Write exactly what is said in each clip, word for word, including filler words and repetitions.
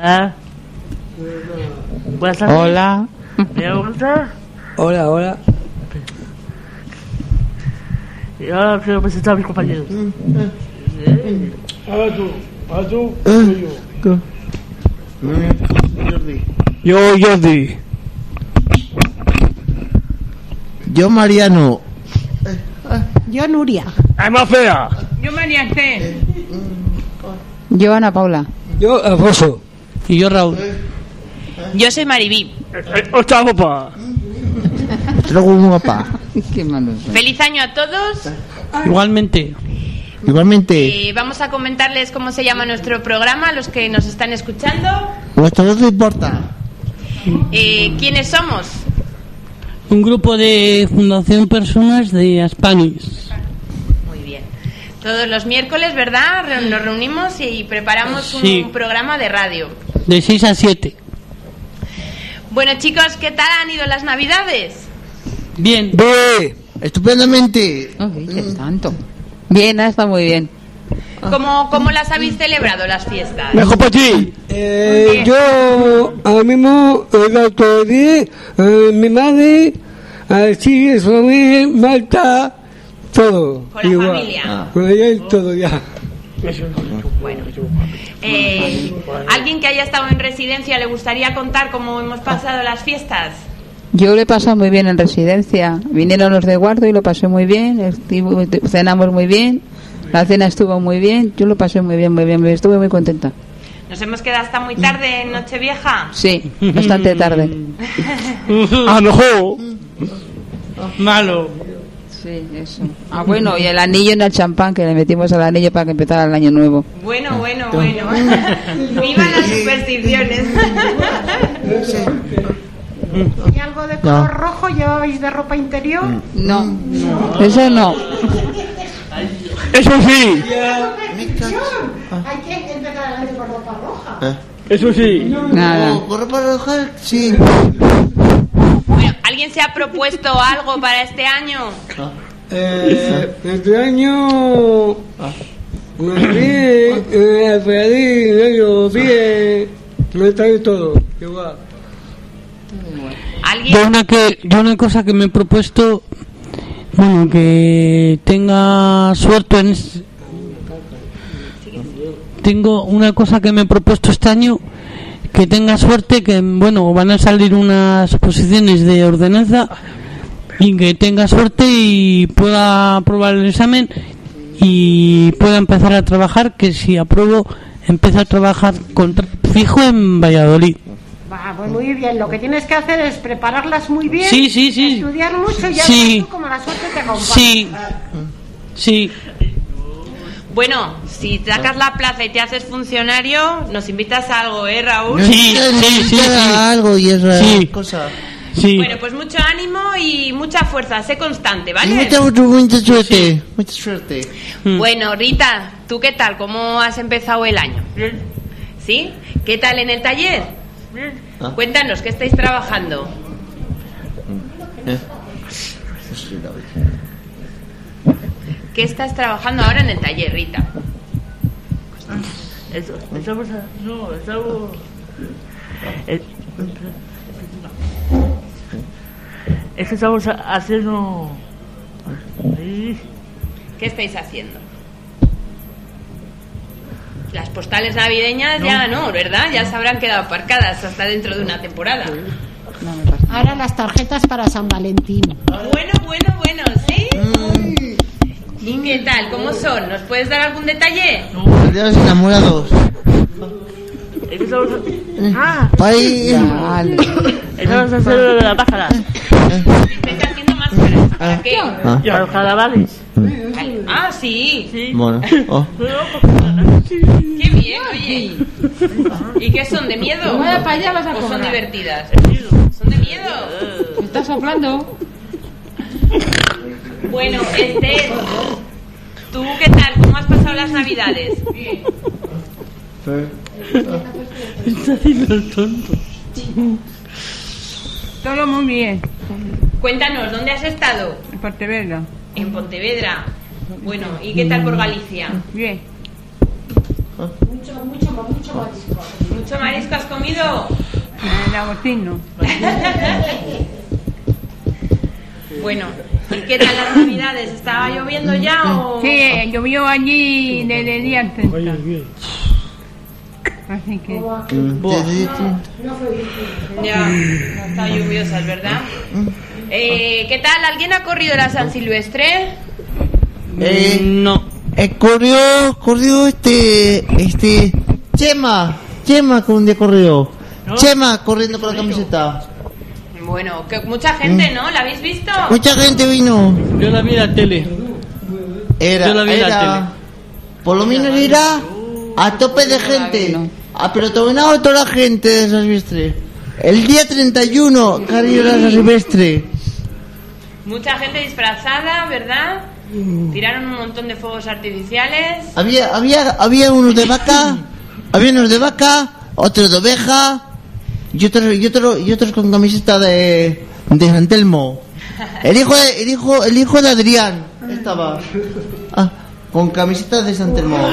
Ah. Buenas tardes. Hola. ¿Me gusta? Hola, hola. Y ahora quiero presentar a mis compañeros. Ahora tú, ahora tú, yo. Jordi. Yo, Jordi. Yo, Mariano. Yo, Nuria. ¡Ay, más fea! Yo, María C. Yo, Ana Paula. Yo, Alfonso. Y yo, Raúl. Yo soy Maribí. ¡Ostras, papá! Traigo un mapa. Qué malo. Feliz año a todos. Igualmente. Igualmente. Eh, vamos a comentarles cómo se llama nuestro programa, los que nos están escuchando. Vuestro no te importa. Eh, ¿Quiénes somos? Un grupo de Fundación Personas de Aspanis. Muy bien. Todos los miércoles, ¿verdad? Re- Nos reunimos y preparamos Sí. un programa de radio. De seis a siete. Bueno, chicos, ¿qué tal han ido las Navidades? Bien. ¡Ve! ¡Estupendamente! Ay, qué tanto. Bien, ha estado muy bien. ¿Cómo, ¿Cómo las habéis celebrado las fiestas? ¡Mejor para ti! Eh, yo, ahora mismo, el otro día, eh, mi madre, así, su familia, Marta, todo. Con la igual. familia. Con ella y todo ya. Bueno, eh, ¿alguien que haya estado en residencia le gustaría contar cómo hemos pasado las fiestas? Yo lo he pasado muy bien en residencia. Vinieron los de guardo y lo pasé muy bien. Estuvo- cenamos muy bien. La cena estuvo muy bien. Yo lo pasé muy bien, muy bien. Estuve muy contenta. ¿Nos hemos quedado hasta muy tarde en Nochevieja? Sí, bastante tarde. ¡A lo mejor! Malo. Sí, eso. Ah, bueno, y el anillo en el champán que le metimos al anillo para que empezara el año nuevo. Bueno, bueno, bueno. ¡Viva las supersticiones! ¿Y algo de color rojo llevabais de ropa interior? No, eso no. ¡Eso sí! Hay que empezar el año con ropa roja. ¡Eso sí! Nada. ¿Por ropa roja? Sí. Bueno, ¿alguien se ha propuesto algo para este año? Eh, este año, me bien, eh, feliz, medio bien, me está bien todo, igual. ¿Alguien? Yo una, que, yo una cosa que me he propuesto, bueno, que tenga suerte en... es- Tengo una cosa que me he propuesto este año, que tenga suerte, que bueno, van a salir unas posiciones de ordenanza y que tenga suerte y pueda aprobar el examen y pueda empezar a trabajar, que si apruebo empieza a trabajar contra, fijo en Valladolid. Va, pues muy bien. Lo que tienes que hacer es prepararlas muy bien. Sí, sí, sí. Estudiar mucho y ya Sí. verás tú como la suerte te acompaña. Sí, sí. Bueno, si sacas la plaza y te haces funcionario, nos invitas a algo, ¿eh, Raúl? Sí, sí, sí, sí. Algo y esa Sí. cosa. Sí. Bueno, pues mucho ánimo y mucha fuerza, sé constante, Y ¿vale? mucha, mucha, mucha suerte. Mucha suerte. Mm. Bueno, Rita, ¿tú qué tal? ¿Cómo has empezado el año? ¿Sí? ¿Qué tal en el taller? Ah. Cuéntanos, ¿qué estáis trabajando? Eh. ¿Qué estás trabajando ahora en el taller, Rita? Eso, estamos. a- No, estamos. eh, Es que estamos a- haciendo. Ahí. ¿Qué estáis haciendo? Las postales navideñas ya no, ¿verdad? Ya se habrán quedado aparcadas hasta dentro de una temporada. Ahora las tarjetas para San Valentín. Bueno, bueno, bueno, ¿sí? ¿Y qué tal? ¿Cómo son? ¿Nos puedes dar algún detalle? Los enamorados. Es que estamos. Ah, Pai. Vale. estamos haciendo lo de la pájara. ¿Estáis haciendo máscaras? ¿Para qué? Ah. Para los carnavales. Ah, sí. Sí. Bueno. Oh. Qué bien, oye. ¿Y qué son? ¿De miedo? Vaya para allá, vas a ¿O son cobrar. divertidas? ¿Son de miedo? ¿Me estás soplando? Bueno, Esther, ¿tú qué tal? ¿Cómo has pasado las Navidades? Está haciendo el tonto. Todo muy bien. Cuéntanos, ¿dónde has estado? En Pontevedra. En Pontevedra. Bueno, ¿y qué tal por Galicia? Bien. Mucho, mucho, mucho marisco. ¿Mucho marisco has comido? El agostino. Bueno, ¿y qué tal las navidades? ¿Estaba lloviendo ya o...? Sí, llovió allí desde el día treinta. Así que... Ya, no está lluviosas, ¿verdad? Eh, ¿Qué tal? ¿Alguien ha corrido la San Silvestre? Eh, No. eh, corrió, corrió este, este, Chema, Chema con un día corrió. Chema corriendo con la camiseta. Bueno, que mucha gente, ¿no? ¿La habéis visto? Mucha gente vino. Yo la vi en la tele. Era, Yo la vi en la era, por lo menos era a tope de gente. Ah, pero terminado toda la gente de San Silvestre. El día treinta y uno, cariño, de San Silvestre. Mucha gente disfrazada, ¿verdad? Tiraron un montón de fuegos artificiales. Había, había, había unos de vaca, había unos de vaca, otros de oveja y otros, y otros, y otros con camiseta de, de San Telmo. El hijo de, el hijo, el hijo de Adrián estaba, ah, con camiseta de San Telmo.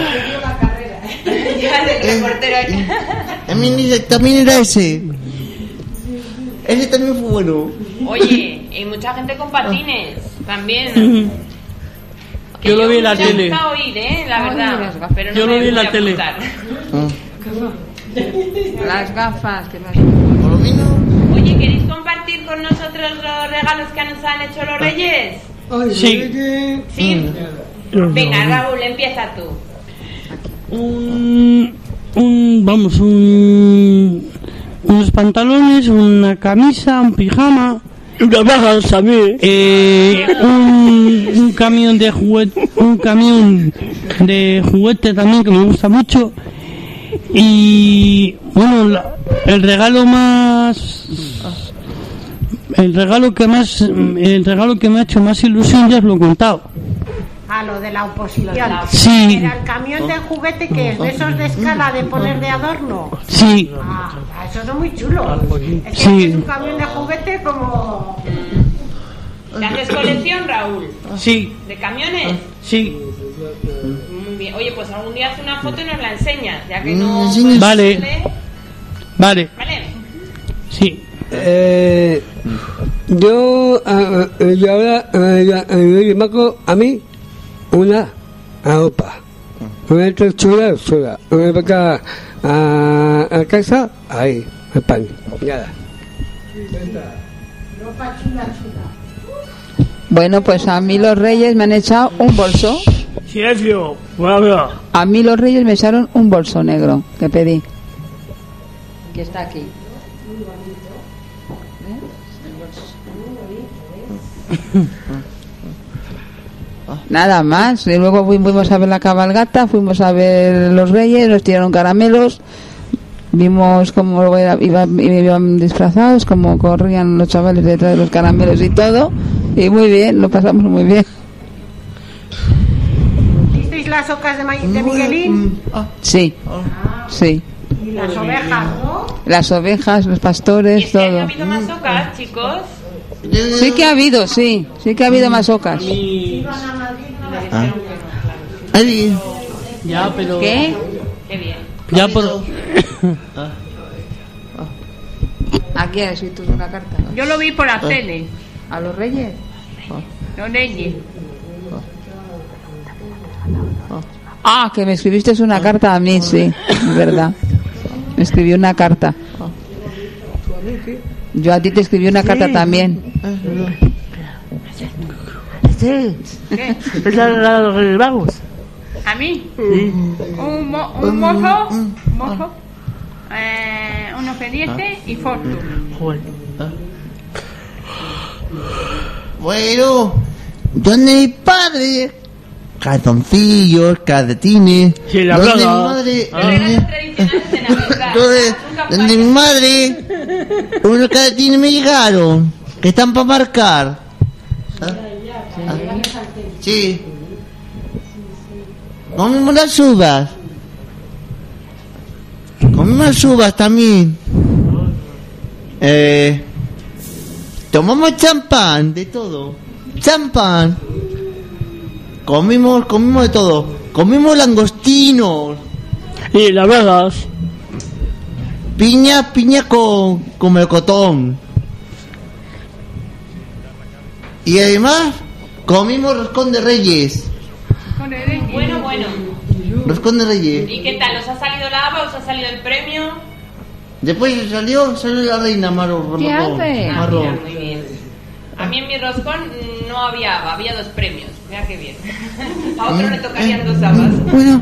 Eh, eh, también, también era ese. Ese también fue bueno. Oye, y mucha gente con patines también. Que Yo lo vi en la me tele. gusta oír, ¿eh? La verdad. Pero no Yo lo me vi en la voy a tele. apuntar. Las gafas, que las... Por lo menos. Oye, ¿queréis compartir con nosotros los regalos que nos han hecho los reyes? Sí. Sí. Venga, Raúl, empieza tú. Un, un vamos, un, unos pantalones, una camisa, un pijama, Unas bajas también. eh, un, un camión de juguete, un camión de juguete también que me gusta mucho. Y bueno, la- el regalo más, el regalo que más, el regalo que me ha hecho más ilusión ya os lo he contado. A lo de la oposición. Sí. Era el camión de juguete que es de esos de escala de poner de adorno. Sí, Ah, eso es muy chulo. Es que Sí. es un camión de juguete como... ¿Te haces colección, Raúl? sí, ¿De camiones? sí. Muy bien. Oye, pues algún día haz una foto y nos la enseñas, ya que no... enseñas. Vale. Vale, Vale. sí. Eh, yo, ah, ah, yo ahora, ah, ya, ah, yo marco a mí una ropa. Una chula, chula. Una vaca a, a casa, ahí, el pan. Nada. Ropa chula, chula. Bueno, pues a mí los reyes me han echado un bolso. Silencio. Bueno, A mí los reyes me echaron un bolso negro que pedí. Que está aquí. Nada más. Y luego fuimos a ver la cabalgata, fuimos a ver los reyes, nos tiraron caramelos. Vimos cómo era- iban, iban disfrazados, cómo corrían los chavales detrás de los caramelos y todo. Y muy bien, lo pasamos muy bien. ¿Visteis las ocas de, Ma- de Miguelín? Sí, sí. Y las ovejas, ¿no? Las ovejas, los ¿Y pastores, este año ha todo. habido más ocas, chicos? Sí que ha habido, sí. Sí que ha habido más ocas. Ahí. ya, pero. ¿Qué? Qué bien. Ya por... Aquí has escrito una carta. Yo lo vi por la tele, ¿A los reyes? los reyes. Ah, que me escribiste una carta a mí, sí. Es verdad. Me escribió una carta. Yo a ti te escribí una carta también. ¿Qué? Es la la de los Reyes Magos. ¿A mí? Un, mo- un mozo, un mozo, eh, unos pendientes y fotos. Joder. Bueno, ¿dónde mi padre? Calzoncillos, calcetines. Sí, la ¿Dónde mi braga. madre? Ah. Regalos tradicionales de Navidad. ¿Dónde, Nunca dónde mi fallan. madre? Unos calcetines me llegaron. Que están para marcar. ¿Ah? ¿Ah? Sí. Comimos las uvas. Comimos las uvas también. Eh, tomamos champán, de todo. Champán. Comimos, comimos de todo. Comimos langostinos. Y las velas. Piña, piña con, con melocotón. Y además, comimos roscón de reyes. Con el rey. Bueno, bueno. Roscón de reyes. ¿Y qué tal? ¿Os ha salido la haba? ¿Os ha salido el premio? Después salió, salió la reina marrón. ¿Qué marrón, hace? Ah, marrón. mira, muy bien. A mí en mi roscón no había haba, había dos premios. Mira qué bien. A otro le tocarían dos habas. Bueno.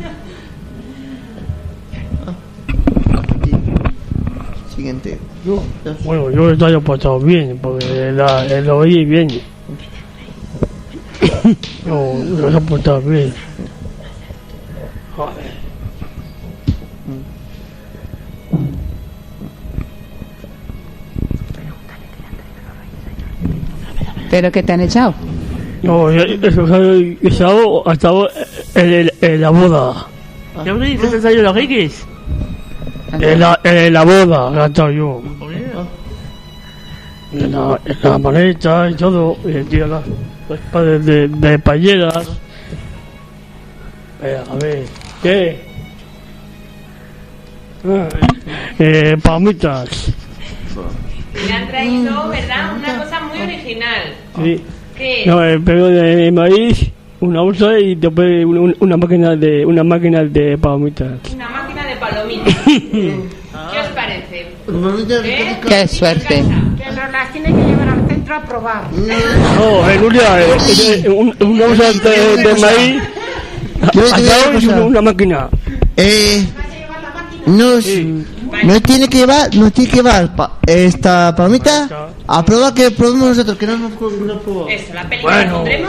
Siguiente. Bueno, yo lo haya pasado bien, porque la, el oí bien. No, no se ha portado bien. Joder. ¿Pero qué te han echado? No, eso se ha estado hasta en, en, en la boda. ¿Ya me dices que te salió los reyes? En la, en la boda, la he estado yo. En la, en la maleta y todo, y el tío las, las padres de, de payeras. Eh, a ver, ¿qué? Ah, eh, palomitas. Le han traído, ¿verdad? Una cosa muy original. Sí. ¿Qué? No, el pego de maíz, una bolsa y después una, una máquina de una máquina de palomitas. Una máquina de palomitas. ¿Qué os parece? ¿Eh? Qué suerte. Que nos las tiene que llevar al centro a probar. No, en Nuria, eh, eh, un- una bolsa de, de maíz, Yo te digo atado una y cosa. una máquina. Eh, nos, nos tiene que llevar, nos tiene que llevar pa- esta palomita a probar que probemos nosotros, que no hemos no probado. Eso, la película Bueno. la pondremos.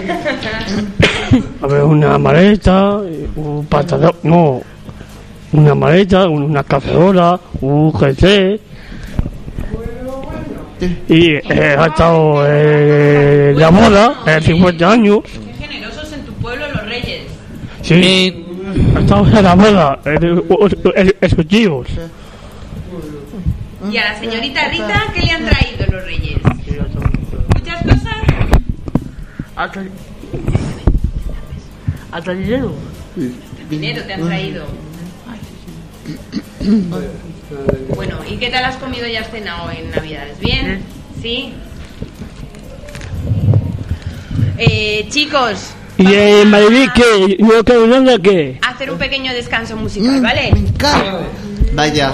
A ver, una maleta, eh, un pantalón, no, una maleta, un- una cacerola, un G C. Y eh, ha estado eh, la boda, eh, cincuenta años. Qué generosos en tu pueblo los reyes. Sí, ha estado en la boda, eh, de- o- o- eh, esos tíos. Y a la señorita Rita, ¿qué le han traído los reyes? ¿Muchas cosas? Hasta, hasta dinero. Dinero te han traído. Bueno, ¿y qué tal has comido y has cenado en Navidades? ¿Bien? ¿Sí? Eh, chicos, Y en Madrid, ¿qué? ¿No queda nada qué? hacer un pequeño descanso musical, ¿vale? Me cago. Vaya.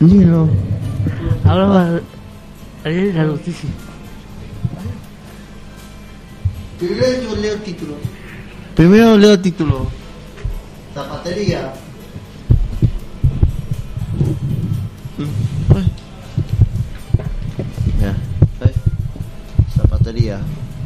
Dilo. Ahora va a leer la noticia. Primero yo leo el título. Primero leo el título. Zapatería. Mira, ¿sabes? Zapatería.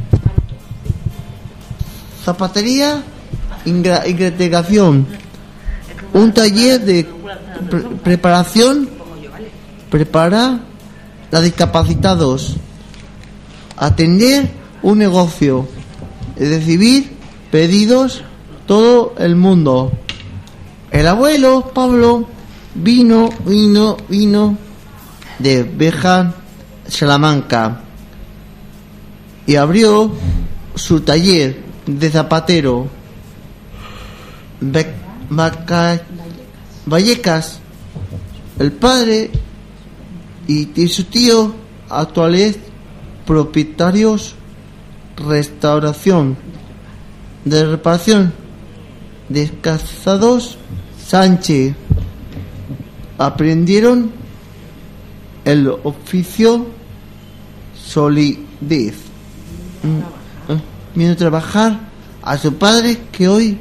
Zapatería, ingra- integración. Un taller de pre- preparación. Prepara a discapacitados. Atender un negocio. Recibir pedidos todo el mundo. El abuelo Pablo vino, vino, vino de Beja, Salamanca, y abrió su taller de zapatero. Be- Baca- Vallecas, el padre y, y su tío actuales propietarios, restauración de reparación descasados Sánchez aprendieron el oficio solidez mm, eh, viendo trabajar a su padre que hoy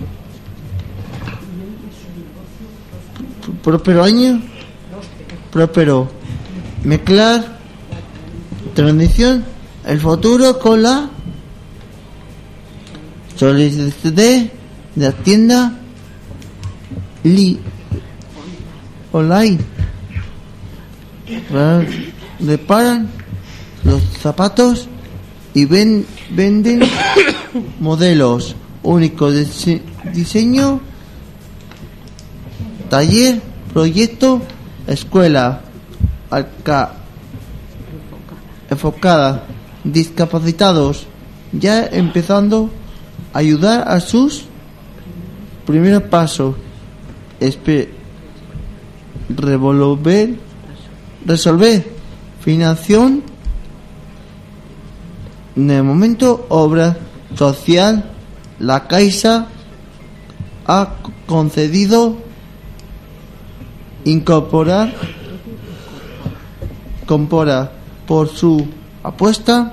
próspero año próspero mezclar tradición el futuro con la solicitud de la tienda Li online. Reparan los zapatos y ven, venden modelos únicos de dise- diseño, taller, proyecto, escuela, alca, enfocada, discapacitados, ya empezando a ayudar a sus primeros pasos, espe- revolver, resolver financiación, en el momento obra social, la Caixa ha concedido incorporar compora por su apuesta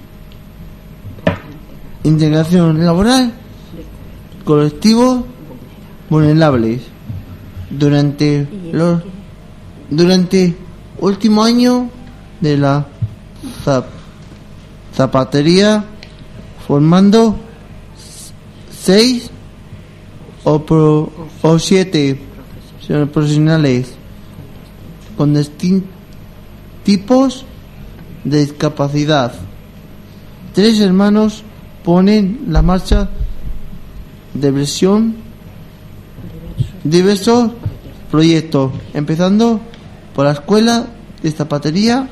integración laboral colectivos vulnerables durante los durante último año de la zap, zapatería formando seis o, pro, o siete profesionales con distintos tipos de discapacidad. Tres hermanos ponen la marcha de versión diversos proyectos, empezando por la escuela de zapatería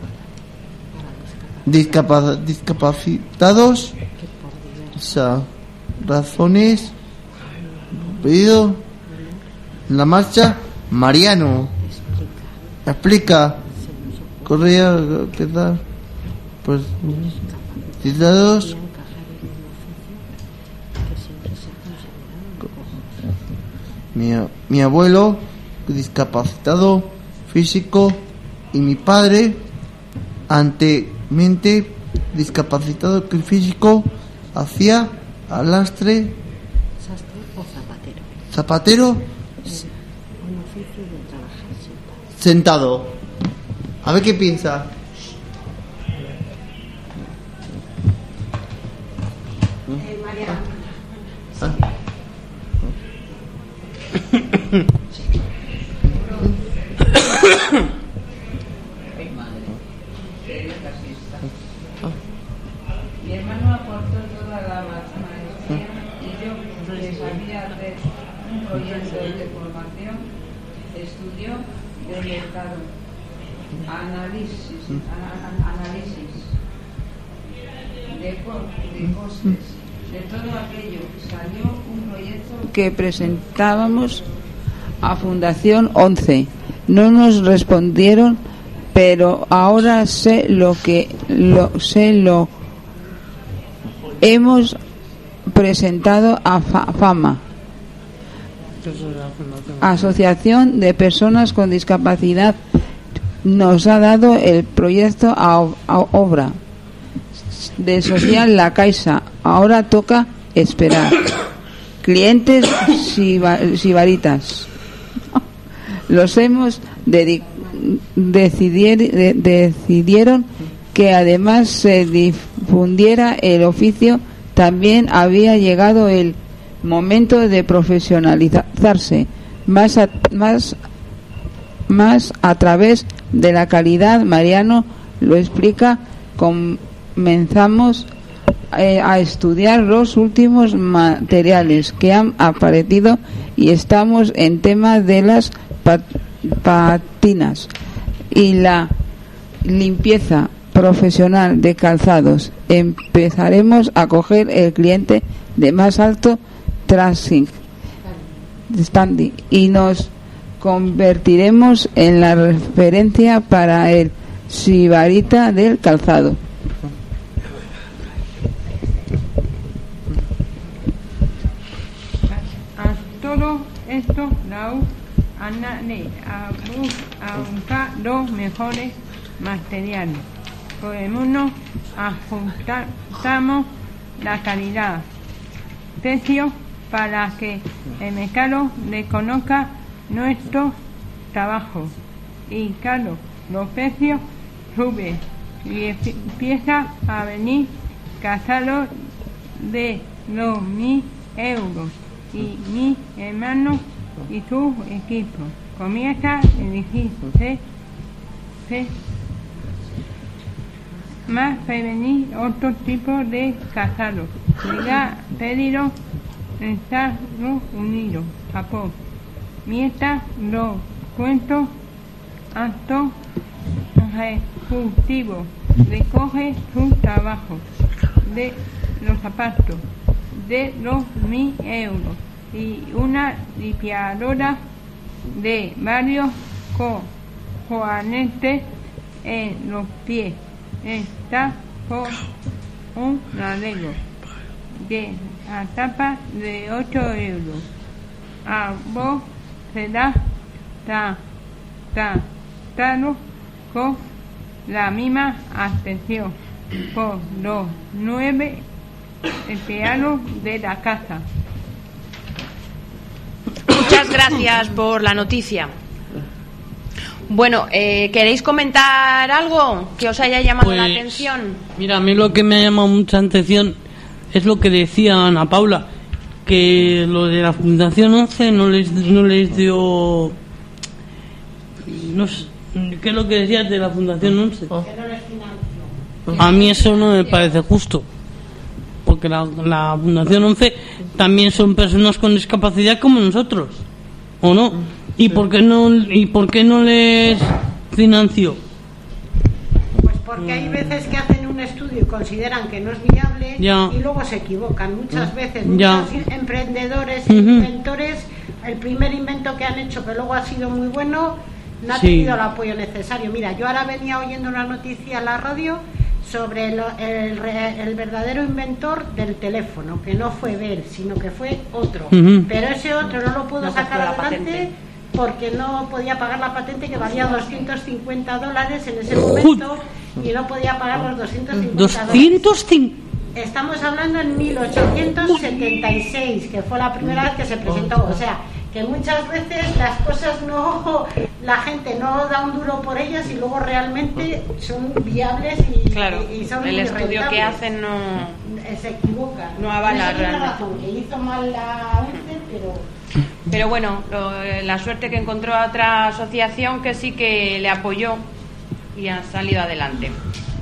discapa- discapacitados, o sea, razones, pedido, la marcha. Mariano explica, correa, ¿qué tal? Pues, citados. Mi, mi abuelo discapacitado físico y mi padre antemente discapacitado físico hacía alastre zapatero sentado. A ver qué piensa. ¿Ah? Mi hermano aportó toda la maestría y yo, que sabía hacer un proyecto de formación, estudió de mercado, análisis, ana- análisis de, co- de costes, de todo aquello. Salió un proyecto que presentábamos a Fundación once. No nos respondieron, pero ahora sé lo que lo sé lo hemos presentado a fa- Fama Asociación de Personas con Discapacidad nos ha dado el proyecto a, a obra de Social La Caixa. Ahora toca esperar. Clientes sibaritas. Los hemos dedi- decidier- de- decidieron que además se difundiera el oficio. También había llegado el momento de profesionalizarse más a, más más a través de la calidad. Mariano lo explica. Comenzamos eh, a estudiar los últimos materiales que han aparecido y estamos en tema de las pat- patinas y la limpieza profesional de calzados. Empezaremos a coger el cliente de más alto tracing standing y nos convertiremos en la referencia para el sibarita del calzado. A todo esto, la U añade a buscar los mejores materiales. Por el uno, ajustamos la calidad, precio, para que el mercado reconozca nuestro trabajo. Y claro, los precios suben y empieza a venir casados de los mil euros. Y mi hermano y su equipo comienza a elegirse más prevenir otro tipo de casados. Llega pedido en Estados Unidos, Japón. Mientras los cuentos actos ejecutivos recoge su trabajo de los zapatos de los mil euros y una limpiadora de varios componentes en los pies. Está por un arreglo de la tapa de ocho euros. A vos será tratado con la misma atención por los nueve empleados de la casa. Muchas gracias por la noticia. Bueno, eh, ¿queréis comentar algo que os haya llamado Pues, la atención? Mira, a mí lo que me ha llamado mucha atención es lo que decía Ana Paula, que lo de la Fundación once no les no les dio, no sé, ¿qué es lo que decías de la Fundación once? A mí eso no me parece justo, porque la, la Fundación once también son personas con discapacidad como nosotros, ¿o no? ¿Y por qué no y por qué no les financió? Pues porque hay veces que hacen un estudio y consideran que no es viable Ya. y luego se equivocan. Muchas veces, Ya. muchos emprendedores e Ujú. inventores, el primer invento que han hecho que luego ha sido muy bueno, no ha Sí. tenido el apoyo necesario. Mira, yo ahora venía oyendo una noticia en la radio sobre el, el, re- el verdadero inventor del teléfono, que no fue Bell, sino que fue otro. Ujú. Pero ese otro no lo pudo No sacar cogió la adelante patente. porque no podía pagar la patente, que valía doscientos cincuenta dólares en ese momento, y no podía pagar los doscientos cincuenta dólares. doscientos cincuenta. Estamos hablando en mil ochocientos setenta y seis, que fue la primera vez que se presentó. O sea, que muchas veces las cosas no, la gente no da un duro por ellas y luego realmente son viables y, Claro, y son el muy estudio que rentables. hacen no... Eh, se equivocan. No avala Eso tiene realmente. razón, que hizo mal la once, pero Pero bueno, lo- eh, la suerte que encontró a otra asociación que sí que le apoyó y ha salido adelante.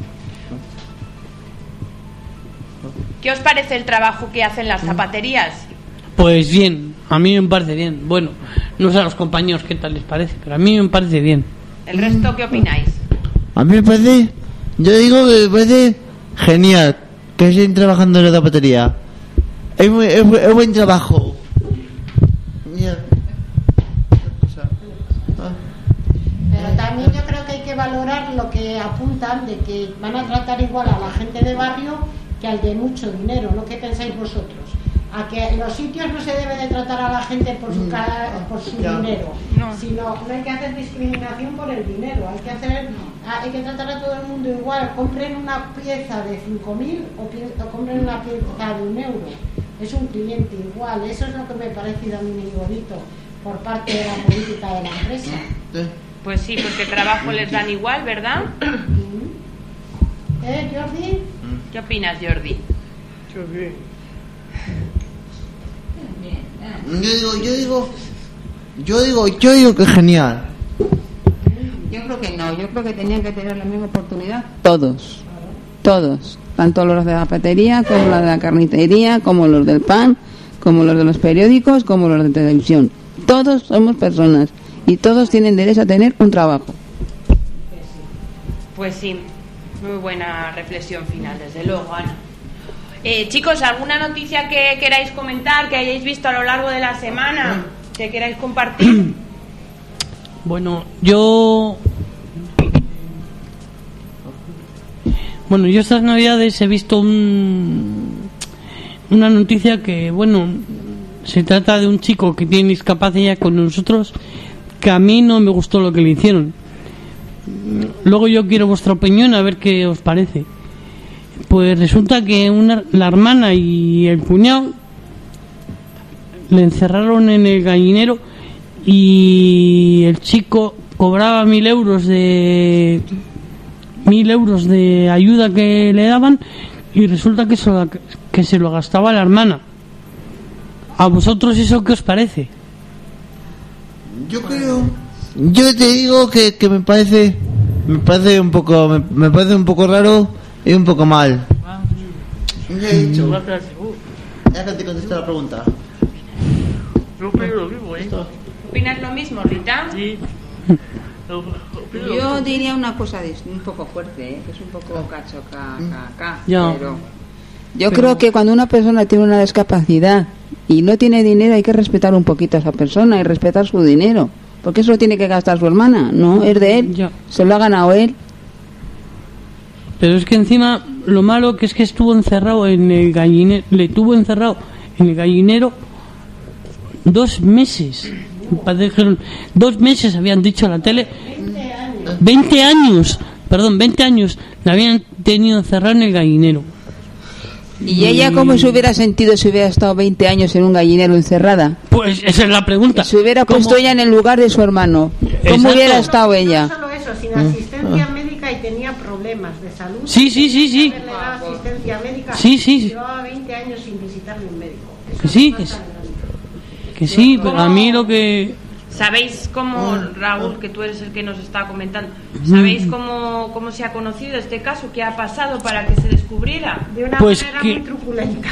¿Qué os parece el trabajo que hacen las zapaterías? Pues bien, a mí me parece bien. Bueno, no sé a los compañeros qué tal les parece, pero a mí me parece bien. ¿El resto qué opináis? A mí me parece, yo digo que me parece genial que estén trabajando en la zapatería. Es, muy- es, bu- es buen trabajo. Mira. Pero también yo creo que hay que valorar lo que apuntan de que van a tratar igual a la gente de barrio que al de mucho dinero, ¿no? ¿Qué pensáis vosotros? a que los sitios no se debe de tratar a la gente por su, cara, por su dinero, No. sino no hay que hacer discriminación por el dinero, hay que hacer, hay que tratar a todo el mundo igual. Compren una pieza de cinco mil o, pi- o compren una pieza de un euro, es un cliente igual. Eso es lo que me parece a mí muy bonito por parte de la política de la empresa. Pues sí, porque el trabajo les dan igual, ¿verdad? ¿Eh, Jordi? ¿Qué opinas, Jordi? Yo digo, yo digo, yo digo, yo digo que genial. Yo creo que no, yo creo que tenían que tener la misma oportunidad todos, todos, tanto los de la patería como los de la carnicería, como los del pan, como los de los periódicos, como los de televisión. Todos somos personas y todos tienen derecho a tener un trabajo. Pues sí, muy buena reflexión final, desde luego, Ana. Eh, chicos, ¿alguna noticia que queráis comentar, que hayáis visto a lo largo de la semana, que queráis compartir? Bueno, yo... Bueno, yo estas navidades he visto un... una noticia que, bueno, se trata de un chico que tiene discapacidad con nosotros, que a mí no me gustó lo que le hicieron. Luego yo quiero vuestra opinión, a ver qué os parece. Pues resulta que una, la hermana y el cuñado le encerraron en el gallinero y el chico cobraba mil euros de mil euros de ayuda que le daban y resulta que se lo, que se lo gastaba la hermana. ¿A vosotros eso qué os parece? Yo creo, yo te digo que, que me parece, me parece un poco, me, me parece un poco raro y un poco mal. Ya he dicho. Ya que te contesté la pregunta. Yo opino lo mismo, ¿eh? ¿Opinas lo mismo, Rita? Sí. Yo diría una cosa de, un poco fuerte, ¿eh? Que es un poco cacho, ca, ca, ca, Ya. pero Yo creo que cuando una persona tiene una discapacidad y no tiene dinero hay que respetar un poquito a esa persona y respetar su dinero, porque eso lo tiene que gastar su hermana, no es de él, Ya. se lo ha ganado él. Pero es que encima lo malo que es que estuvo encerrado en el gallinero, le tuvo encerrado en el gallinero dos meses. Dijeron, dos meses habían dicho en la tele, veinte años, perdón, veinte años la habían tenido encerrado en el gallinero. ¿Y ella cómo se hubiera sentido si hubiera estado veinte años en un gallinero encerrada? Pues esa es la pregunta. Si hubiera ¿Cómo? puesto ella en el lugar de su hermano, ¿cómo Exacto. hubiera estado ella? No solo eso, sin asistencia médica y tenía problemas de salud. Sí, sí, sí, sí. Le daba asistencia médica. Sí, sí, sí. Llevaba veinte años sin visitarle un médico. Eso Que sí, no que pasa sí. en la vida. Que sí, pero a mí lo que... ¿Sabéis cómo, Raúl, que tú eres el que nos está comentando, ¿sabéis cómo, cómo se ha conocido este caso? ¿Qué ha pasado para que se descubriera? De una Pues manera que- muy truculenta.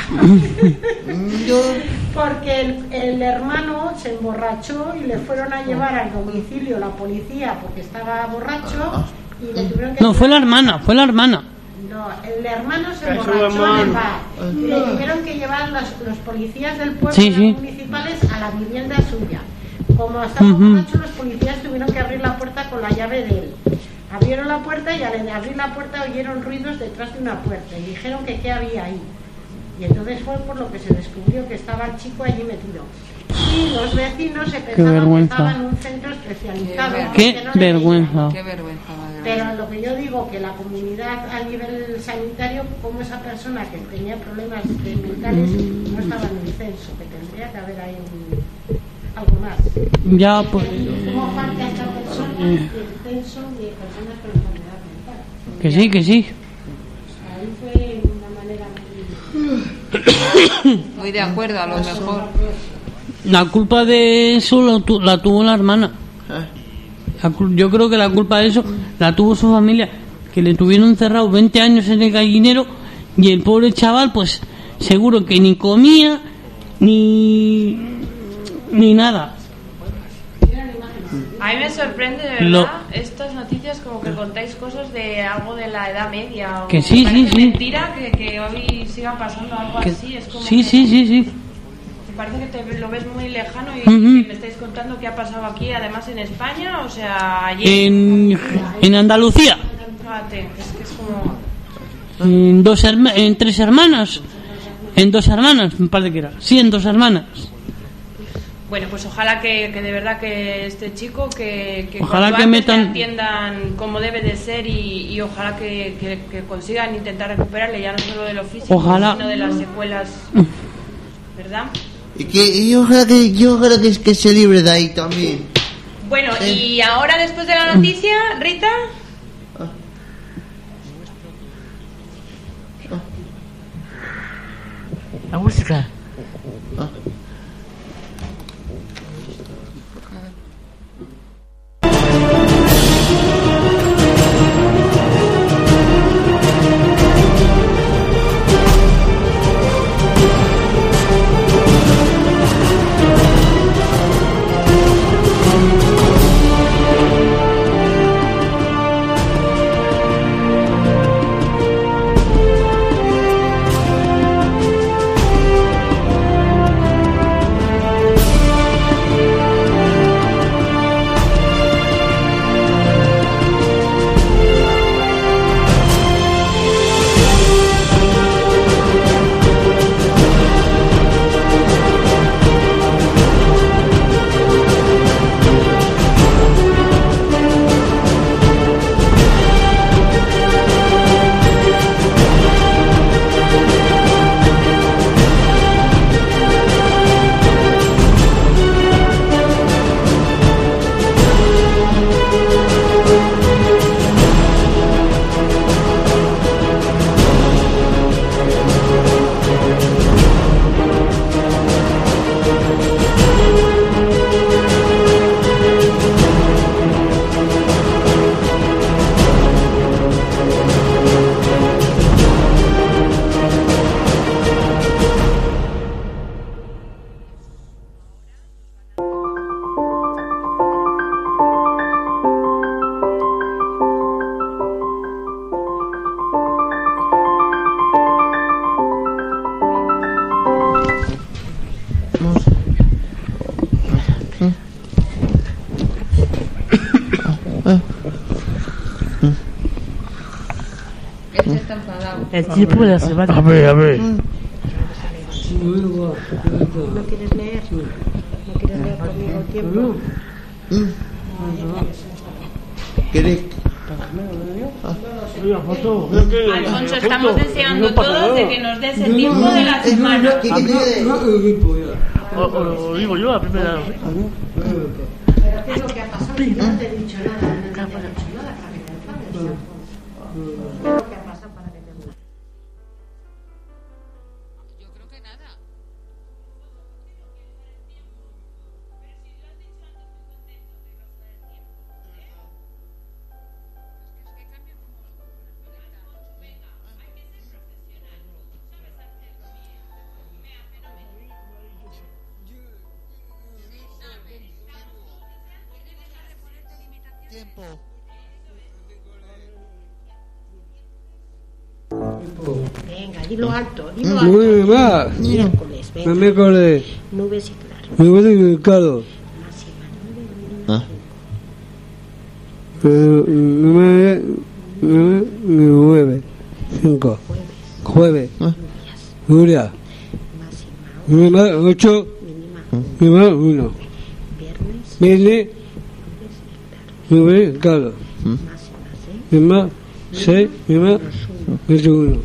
Yo, Porque el, el hermano se emborrachó y le fueron a llevar al domicilio la policía porque estaba borracho y le tuvieron que... No, fue la hermana, fue la hermana. No, el hermano se Es su emborrachó en el hermano. bar y le tuvieron que llevar los, los policías del pueblo, Sí, los sí. municipales, a la vivienda suya. Como estaba Ujú. borracho, los policías tuvieron que abrir la puerta con la llave de él. Abrieron la puerta y al abrir la puerta oyeron ruidos detrás de una puerta y dijeron que qué había ahí. Y entonces fue por lo que se descubrió que estaba el chico allí metido. Y los vecinos se pensaban que vergüenza. estaba en un centro especializado. Qué porque no le vergüenza. qué vergüenza, madre Pero mía. lo que yo digo, que la comunidad a nivel sanitario, como esa persona que tenía problemas de mentales no estaba en el censo, que tendría que haber ahí un- algo más. Ya, pues... ¿Cómo falta esta persona del censo de personas con enfermedad mental? Que sí, que sí. Ahí fue una manera muy... Muy de acuerdo, a lo mejor. La culpa de eso la, tu- la tuvo la hermana. La cul- yo creo que la culpa de eso la tuvo su familia, que le tuvieron encerrado veinte años en el gallinero y el pobre chaval, pues seguro que ni comía ni ni nada. A mí me sorprende, de verdad, Lo- estas noticias como que contáis cosas de algo de la Edad Media. O Que sí, me sí, parece sí. mentira que, que hoy siga pasando algo Que- así. Es como sí, que sí, sí, sí. me parece que te lo ves muy lejano y, Ujú. y me estáis contando qué ha pasado aquí, además en España, o sea, allí. En, en Andalucía, Fíjate, es que es como... en dos herma- en tres hermanas, En Dos Hermanas, me parece que era. Sí, en Dos Hermanas. Bueno, pues ojalá que, que de verdad que este chico que, que Ojalá cuanto que antes metan- le entiendan como debe de ser y, y ojalá que, que, que consigan intentar recuperarle ya no solo de lo físico, Ojalá. sino de las secuelas, ¿verdad? Y que y ojalá que yo ojalá que, que se libre de ahí también. Bueno, Sí. y ahora después de la noticia, Rita, La música. Él está enfadado. El tiempo de la semana. A ver, a ver. ¿No quieres leer? ¿No quieres leer conmigo tiempo? ¿Quieres? Alfonso, estamos deseando todos de que nos des el tiempo de la semana. ¿Qué qué te O, o, o digo yo la primera. ¿Pero qué es lo que ha pasado? Si no te he dicho nada, no te he dicho nada, Capitán Flávez. ¿Qué es lo que ha pasado para que te guste? Yo creo que nada. Tiempo. Venga, dilo alto, dilo Muy alto. más. Miércoles, No venga. me acordé. Nubes y claro. Me voy a mercado. Ah. Nueve, nueve, nueve, cinco. Jueves. Ah. Nuria. Nueve más ocho. Nueve más uno. Viernes. Nueve, claro. Nueve más seis. Nueve más veintiuno.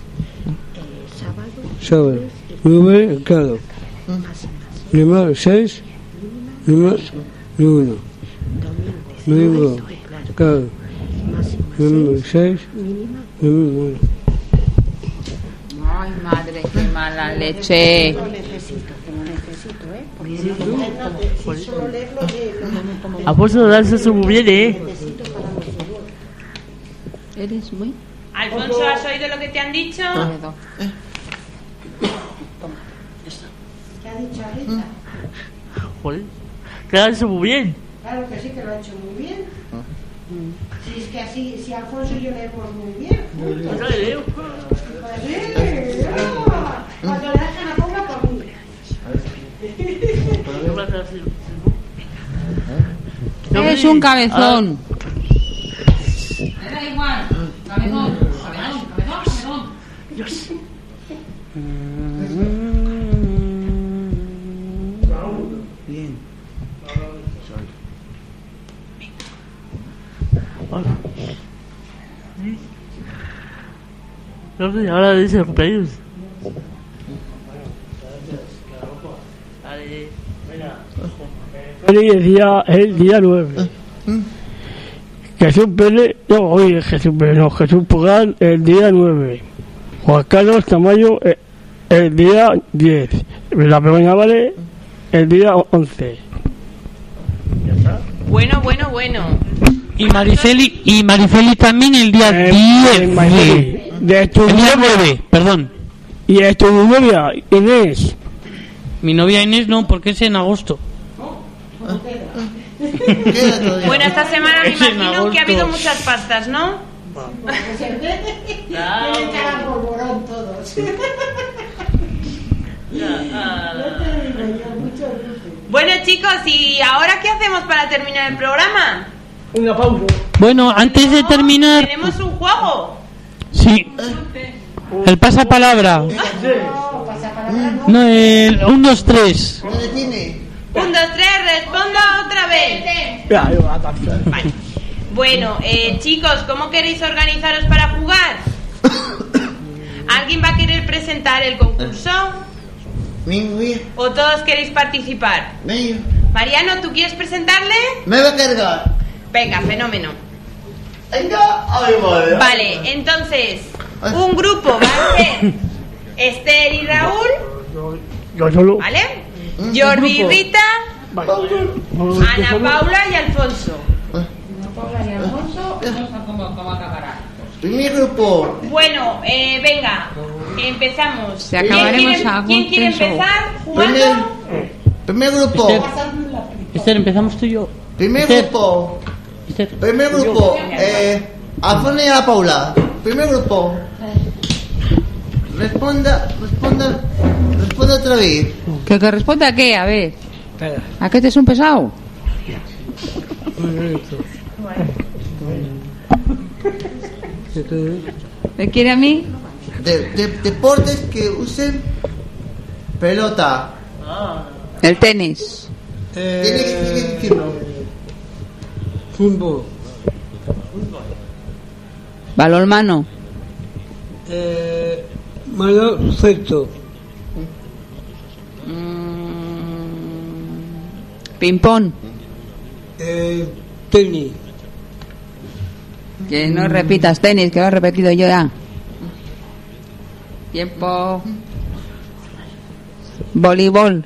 Sábado. Nueve, claro. Nueve más seis. Nueve más uno. Domingo. Claro. Nueve más seis. Nueve más uno. Ay, madre, qué mala leche. Lo necesito, que lo necesito, ¿eh? Porque si no, si solo leerlo, léelo. Alfonso darse su muy bien, eh. Necesito para los seguros. Eres muy Alfonso, ¿has oído lo que te han dicho? miedo. ¿Qué ha dicho Rita? Joder. Quedarse muy bien. Claro que sí, que lo ha hecho muy bien. Si es que así, si Alfonso y yo leemos muy bien. juntos. Yo le leo. Pues sí, ah, cuando le dejan la ponga por mí. No me hagas así. Eres un cabezón. Me da igual. Cabezón, cabezón, cabezón, cabezón. Bien. No sé, ahora dice cumpleaños. Hoy es día, el día nueve. Jesús Pérez, no, hoy Jesús Pérez, no, Jesús Pugal el día nueve. Juan Carlos Tamayo el, el día diez. La Peña Vale el día once. Bueno, bueno, bueno. Y Mariceli, y Mariceli también el día Eh, diez. eh, Mariceli, de tu El día novia, nueve, perdón. y de tu novia, Inés. Mi novia Inés no, porque es en agosto. Queda todavía. Bueno, esta semana me Es en imagino que ha habido agosto. muchas pastas, ¿no? Tienen cara polvorón todos. Bueno, chicos, ¿y ahora qué hacemos para terminar el programa? Una pausa. Bueno, antes de terminar, Tenemos un juego. sí. El pasapalabra. No, pasa para no. No, el uno, dos, tres. ¿No detiene? Un, dos, tres, responda otra vez. Ya, yo, a tapar. Vale. Bueno, eh, chicos, ¿cómo queréis organizaros para jugar? ¿Alguien va a querer presentar el concurso? Venga, voy. ¿O todos queréis participar? Venga. Mariano, ¿tú quieres presentarle? Me va a cargar. Venga, fenómeno. Venga. Ay, madre. Vale, entonces, un grupo va a ser Esther y Raúl, Yo solo. ¿vale? Jordi y Rita, Vale. Ana Paula y Alfonso. Primer grupo. Bueno, eh, venga, empezamos. Se ¿Quién acabaremos quiere, a ¿quién quiere gusto. empezar Primer, jugando? primer grupo. Esther, Esther, empezamos tú y yo. Primer Esther, grupo. Esther. Primer grupo. Eh, Alfonso y Ana Paula. Primer grupo. Responda, responda, responda otra vez. ¿Que, que responda a qué? A ver. Espera. ¿A qué te es un pesado? ¿Me quiere a mí? De, de- deportes que usen pelota. El tenis. Tiene que tiene que Eh, decirlo. fútbol. Balonmano. Eh, baloncesto. Ping-pong. Eh, tenis. Que no repitas tenis, que lo he repetido yo ya. Tiempo. Voleibol.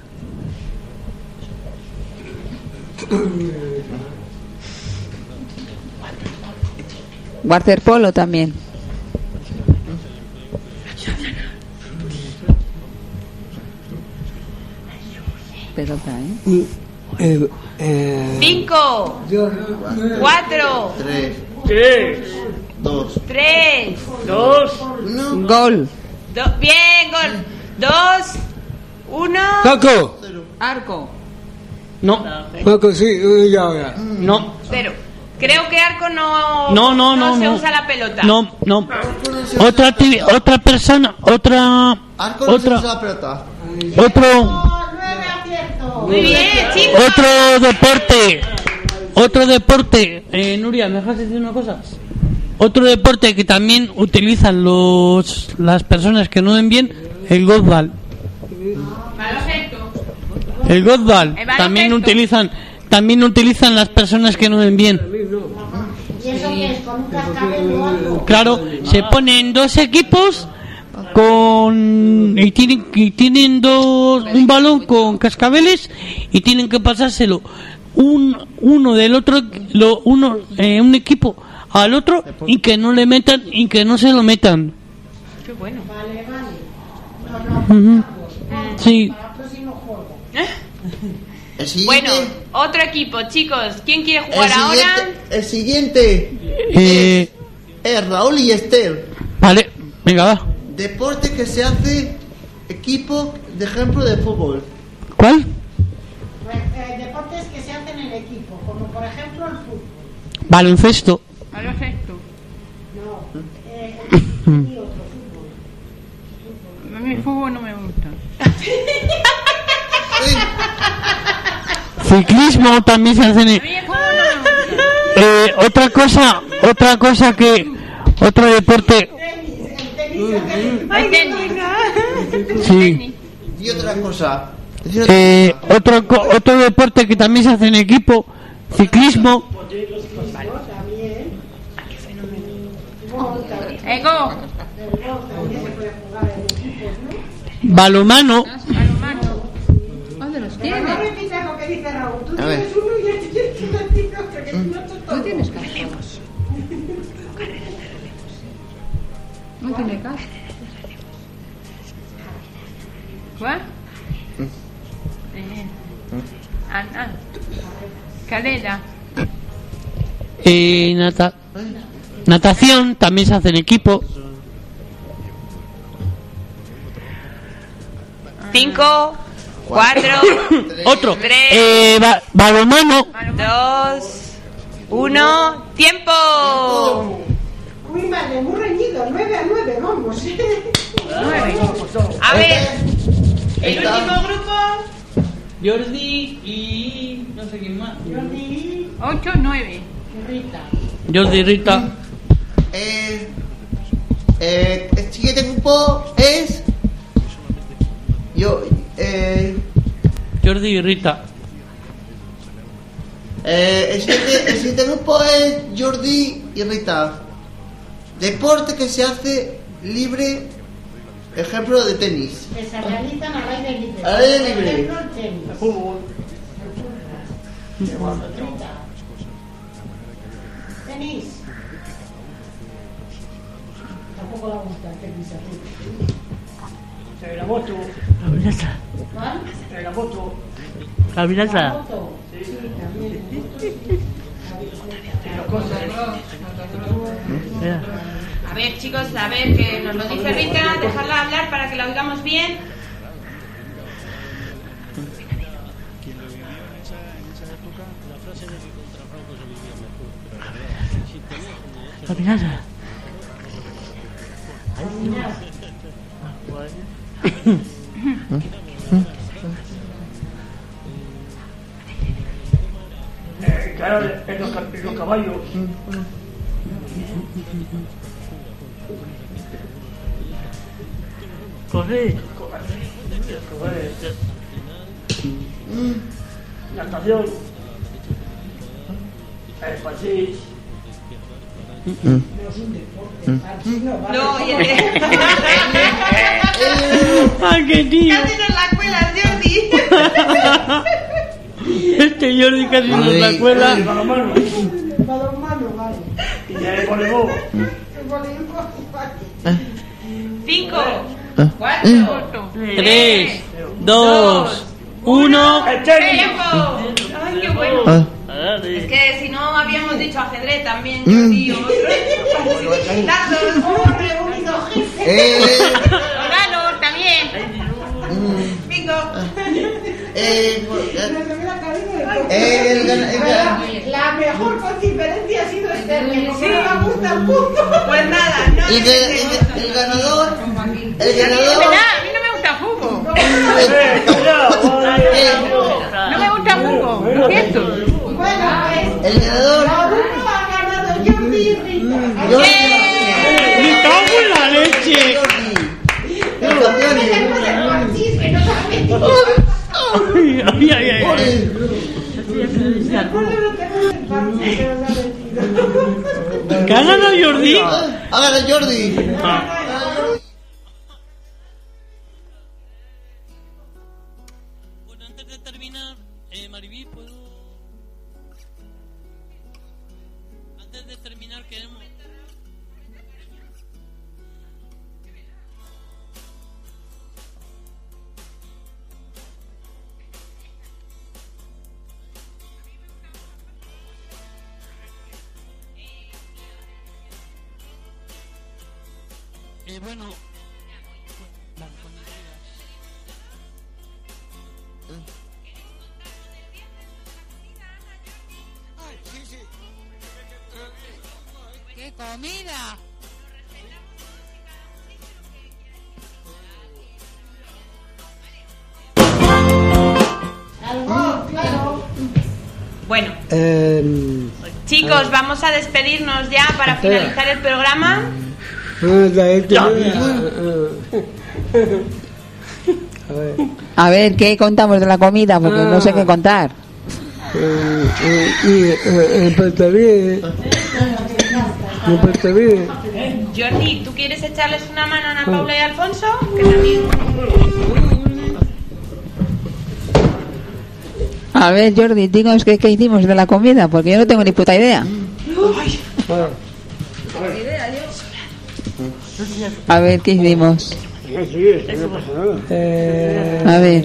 Waterpolo también. Pelota, ¿eh? Y, eh, eh, Cinco, yo- cuatro, Tres, Tres, dos, tres, dos, uno. Gol. do- bien, gol. Dos, uno. Paco. Arco. No, Paco, sí, eh, ya ahora. no, Cero. Creo que arco no, no, no, no. se no. usa la pelota. No, no. Otra activi- otra persona, otra, Arco no se otra, usa la pelota. otro, Oh, nueve aciertos. Muy bien, chicos. otro deporte, otro deporte. Eh, Nuria, ¿me dejas decir una cosa? Otro deporte que también utilizan los las personas que no ven bien, el golfball. Baloncesto. El golfball El baloncesto. también utilizan, también utilizan las personas que no ven bien. ¿Y eso qué es? ¿Con un cascabel o algo? Claro, se ponen dos equipos con y tienen y tienen dos un balón con cascabeles y tienen que pasárselo un uno del otro lo uno eh, un equipo al otro y que no le metan y que no se lo metan. Qué bueno. Vale, vale. No, no, Ujú. Sí. para el próximo juego. El siguiente. Bueno, otro equipo, chicos. ¿Quién quiere el jugar ahora? siguiente, el siguiente Eh, es Raúl y Esther. vale, venga va. Deporte que se hace equipo de ejemplo de fútbol. ¿Cuál? Pues, eh, deportes que se hacen en equipo, como por ejemplo el fútbol. Baloncesto. Baloncesto. No, eh, y otro fútbol. Ciclismo también se hace en equipo. Eh, otra cosa, otra cosa que, otro deporte. Sí. Y otra cosa. Eh, otro, co- otro deporte que también se hace en equipo, ciclismo. Ego. Balonmano. ¿Dónde los No tienes? repitas lo que dice Raúl. Tú A ver. tienes uno y yo tienes uno, porque si no, ¿Tú tienes caso? No tiene caso. ¿Cuál? Eh, Ana. Calera. Eh, nata- natación también se hace en equipo. Cinco, cuatro, Otro. tres, Eh, ba- balonmano. dos, uno, tiempo. Muy mal, muy reñido. nueve a nueve, vamos. Nueve. A ver, el último grupo. Jordi y no sé quién más. Ocho, nueve. Jordi y Rita. Eh, eh, el siguiente grupo es. Yo. Eh, Jordi y Rita. eh, el, siguiente, el siguiente grupo es Jordi y Rita. Deporte que se hace libre. Ejemplo de tenis. Que se realizan al aire libre. Al aire libre. Por ejemplo, el tenis. Tenis. Tampoco le gusta el tenis a ti. La moto. ¿Cuál? La moto. Caminata. Moto. Sí, también. A ver, chicos, a ver, que nos lo dice Rita, dejarla hablar para que la oigamos bien. Caminata. Eh, claro, en los, ca- en los caballos. Correr. Correr. Natación. El pasís. No, y ¡Ah, qué tío! casi nos la cuelas, Jordi. Este Jordi casi nos la Ay, cuela. El balonmano. Balonmano, vale. Y el voleibol. El voleibol, vale. Cinco, Ah. cuatro, Tres, dos, uno. El tenis. tiempo. Ay, qué bueno. Ah. Es que si no habíamos dicho ajedrez también, Jordi, o otros. Dardos. Oh, reunido jefe. Eh, Orano también. Bingo. eh, Se me ve la cabeza de todo. eh, el gana- el gana- La mejor con diferencia ha sido Esther, que como no me gusta, punto. Pues nada, no. el, ga- el- el ganador. El Es ganador. verdad, a mí no me gusta el fútbol. Eh, cuidado, vale. No me gusta el fútbol. ¿Lo siento? Bueno, pues, El ganador. por uno ha ganado Jordi y Rita. Yo. ¡Me cago en la leche! Los campeones. Después del parchís, que no sabe. ¡Ay, ay, ay! ay. Después de lo que no es el parchís, que nos ha metido. ¿Qué ha ganado Jordi? Ha ganado Jordi. Bueno, antes de terminar, eh, Maribí, ¿puedo...? Antes de terminar, queremos... Eh, bueno... Vale, cuando digas. ¡Qué comida! Algo, claro. Bueno, Eh, chicos, vamos a despedirnos ya para Espera. finalizar el programa. la gente- A ver. A ver, ¿qué contamos de la comida? Porque Ah. no sé qué contar. Eh, eh, y, eh, empezó bien. Empezó bien. Jordi, ¿tú quieres echarles una mano a Ana Paula y a Alfonso? Que también... A ver, Jordi, dinos qué, qué hicimos de la comida, porque yo no tengo ni puta idea. A ver, ¿qué hicimos? Eh, A ver.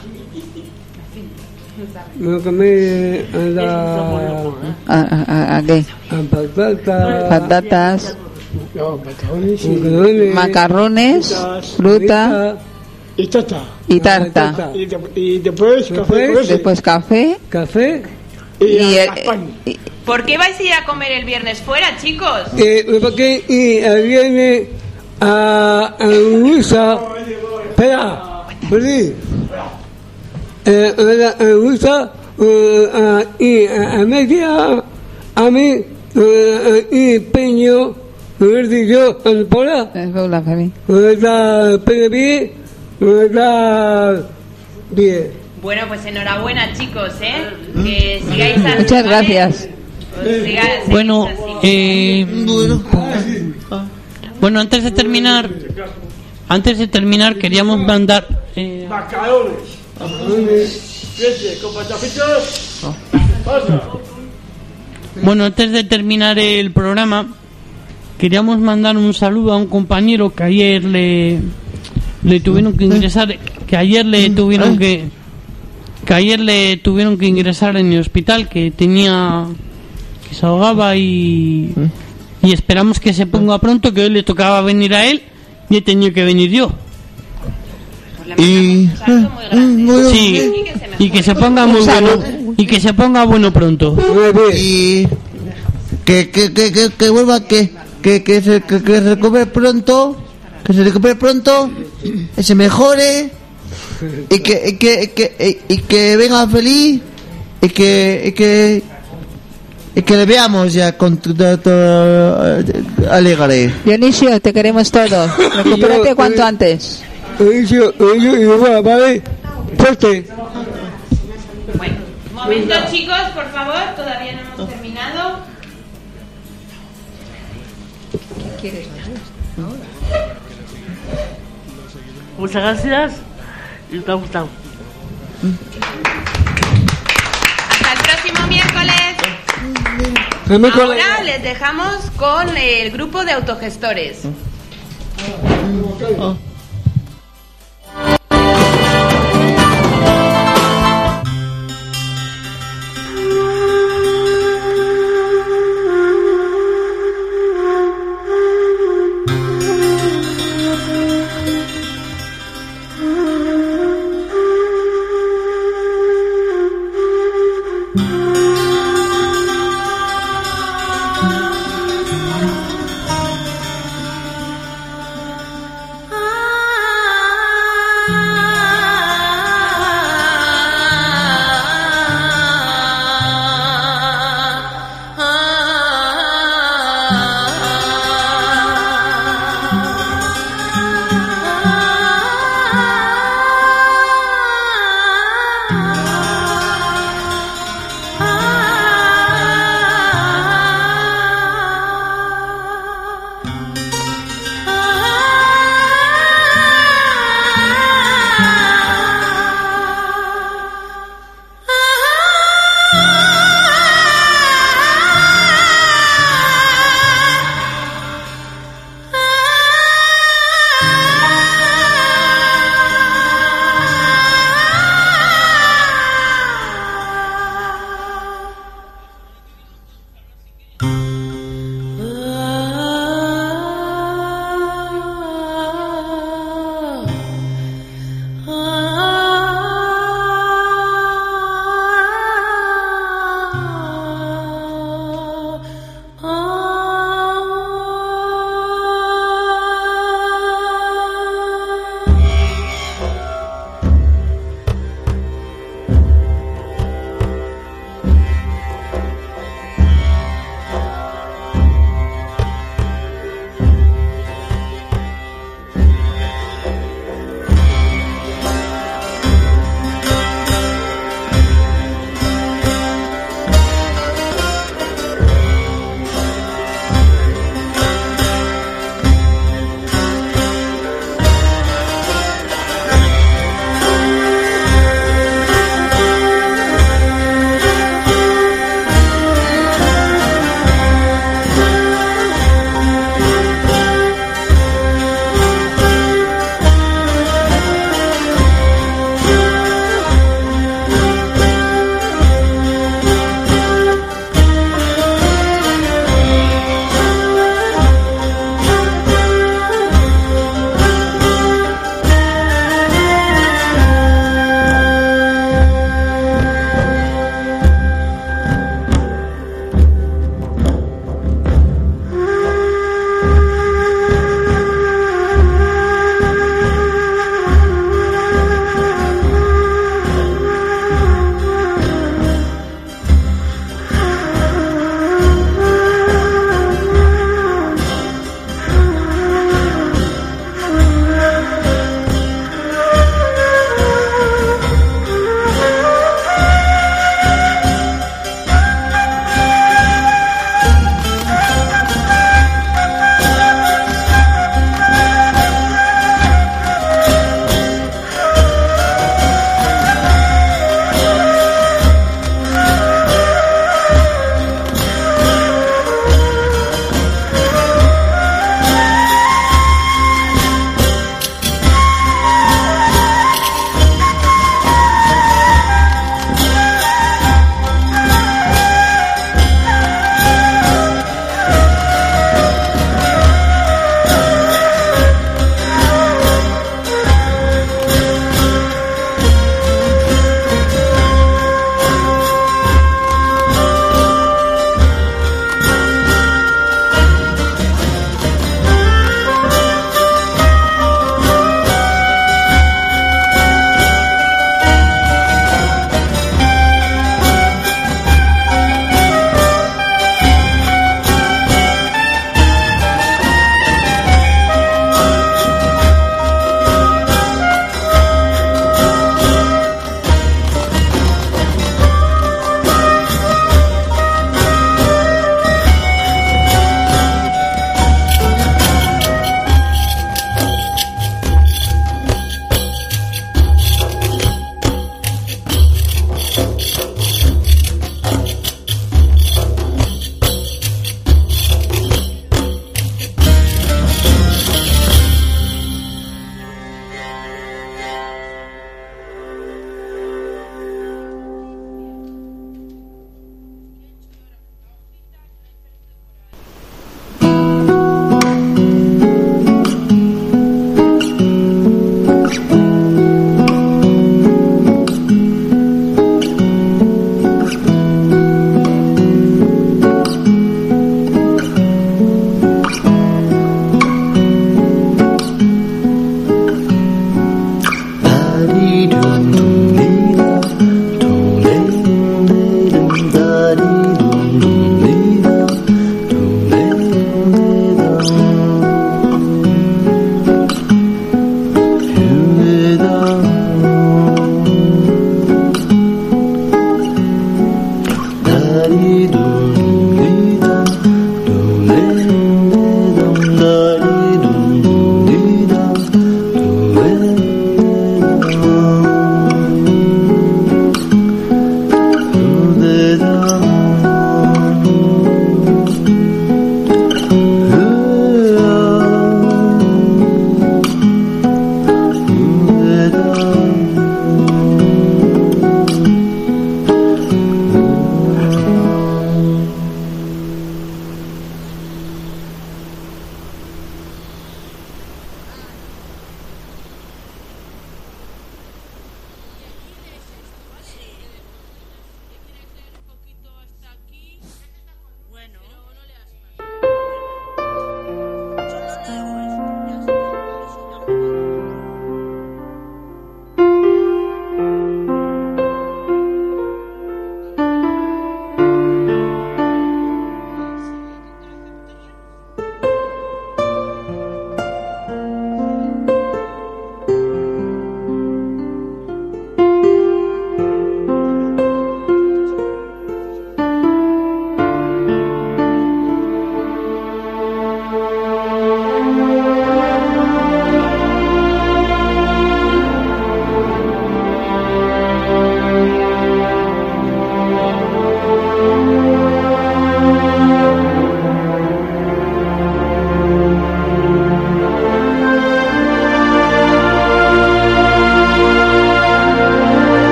Me comí la ¿A, a, a- a qué? patata, Patatas, macarrones, macarrones, fruta Y tata. y tarta. Y, de- y después café con leche. Después café café. y, y, a- el- a pan. y- ¿Por qué vais a ir a comer el viernes fuera, chicos? Eh, porque y eh, viene a a Luisa. Espera, perdí. Eh, a la- a Luisa eh, a- y a a media a mí eh, y Peño. Y yo, Ana Paula. es Paula, para mí. Está bien, está bien. Bueno, pues enhorabuena, chicos, ¿eh? Que sigáis así. Muchas ¿vale? gracias. Pues siga- seguís Bueno, así. eh, bueno, antes de terminar, antes de terminar queríamos mandar, eh, Macarrones. Leche con patapitas. Pasa. bueno, antes de terminar el programa, queríamos mandar un saludo a un compañero que ayer le, le tuvieron que ingresar, que ayer le tuvieron que, que ayer le tuvieron que ingresar en el hospital, que tenía, que se ahogaba y, y esperamos que se ponga pronto, que hoy le tocaba venir a él y he tenido que venir yo. Pues le Y- mandamos un saludo muy grande. Sí, Y que se y que se ponga muy bueno, y que se ponga bueno pronto. Y que, que, que, que, que vuelva, que, que, que, se, que, que se recupere pronto, que se recupere pronto, que se mejore, y que, y que, y que, y que venga feliz, y que, y que, y que le veamos ya con todo, todo alegre. Dionisio, te queremos todos. Recupérate cuanto antes. Yo, yo, yo, vale, fuerte. Bueno, un momento, chicos, por favor, todavía no hemos terminado. Muchas gracias. Y te ha gustado. Hasta el próximo miércoles. Ahora les dejamos con el grupo de autogestores. Ah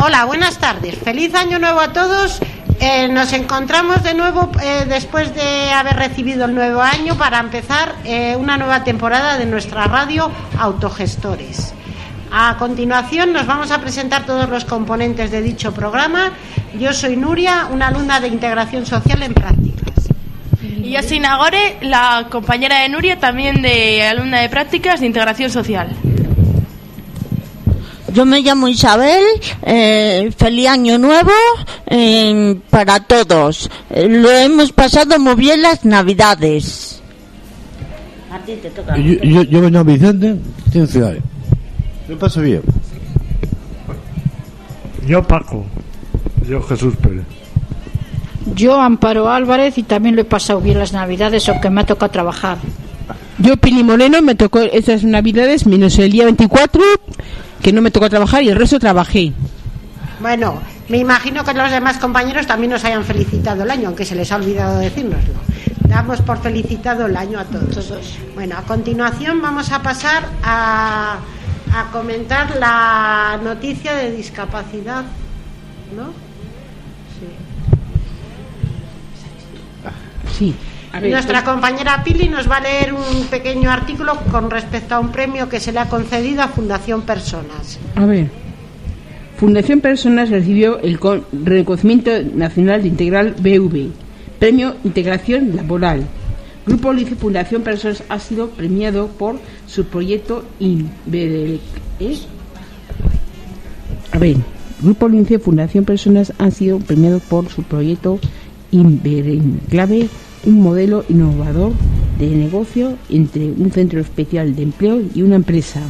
Hola, buenas tardes. Feliz año nuevo a todos. Eh, nos encontramos de nuevo eh, después de haber recibido el nuevo año para empezar eh, una nueva temporada de nuestra radio Autogestores. A continuación nos vamos a presentar todos los componentes de dicho programa. Yo soy Nuria, una alumna de Integración Social en Prácticas. Y yo soy Nagore, la compañera de Nuria, también de alumna de Prácticas de Integración Social. Yo me llamo Isabel, eh, feliz año nuevo eh, para todos. Eh, lo hemos pasado muy bien las navidades. A ti te toca. Yo, yo, yo me llamo Vicente, estoy en Ciudades. Lo paso bien. Yo Paco. Yo Jesús Pérez. Yo Amparo Álvarez y también lo he pasado bien las navidades, aunque me ha tocado trabajar. Yo Pili Moreno, me tocó esas navidades menos el día veinticuatro, que no me tocó trabajar, y el resto trabajé. Bueno, me imagino que los demás compañeros también nos hayan felicitado el año, aunque se les ha olvidado decírnoslo. Damos por felicitado el año a todos. Bueno, a continuación vamos a pasar a, a comentar la noticia de discapacidad, ¿no? Sí. Sí. A ver, Nuestra pues... compañera Pili nos va a leer un pequeño artículo con respecto a un premio que se le ha concedido a Fundación Personas. A ver, Fundación Personas recibió el con... reconocimiento nacional de Integral B V, Premio Integración Laboral. Grupo Lince Fundación Personas ha sido premiado por su proyecto Inverec. ¿Eh? A ver, Grupo Lince Fundación Personas ha sido premiado por su proyecto Inverenclave, un modelo innovador de negocio entre un centro especial de empleo y una empresa.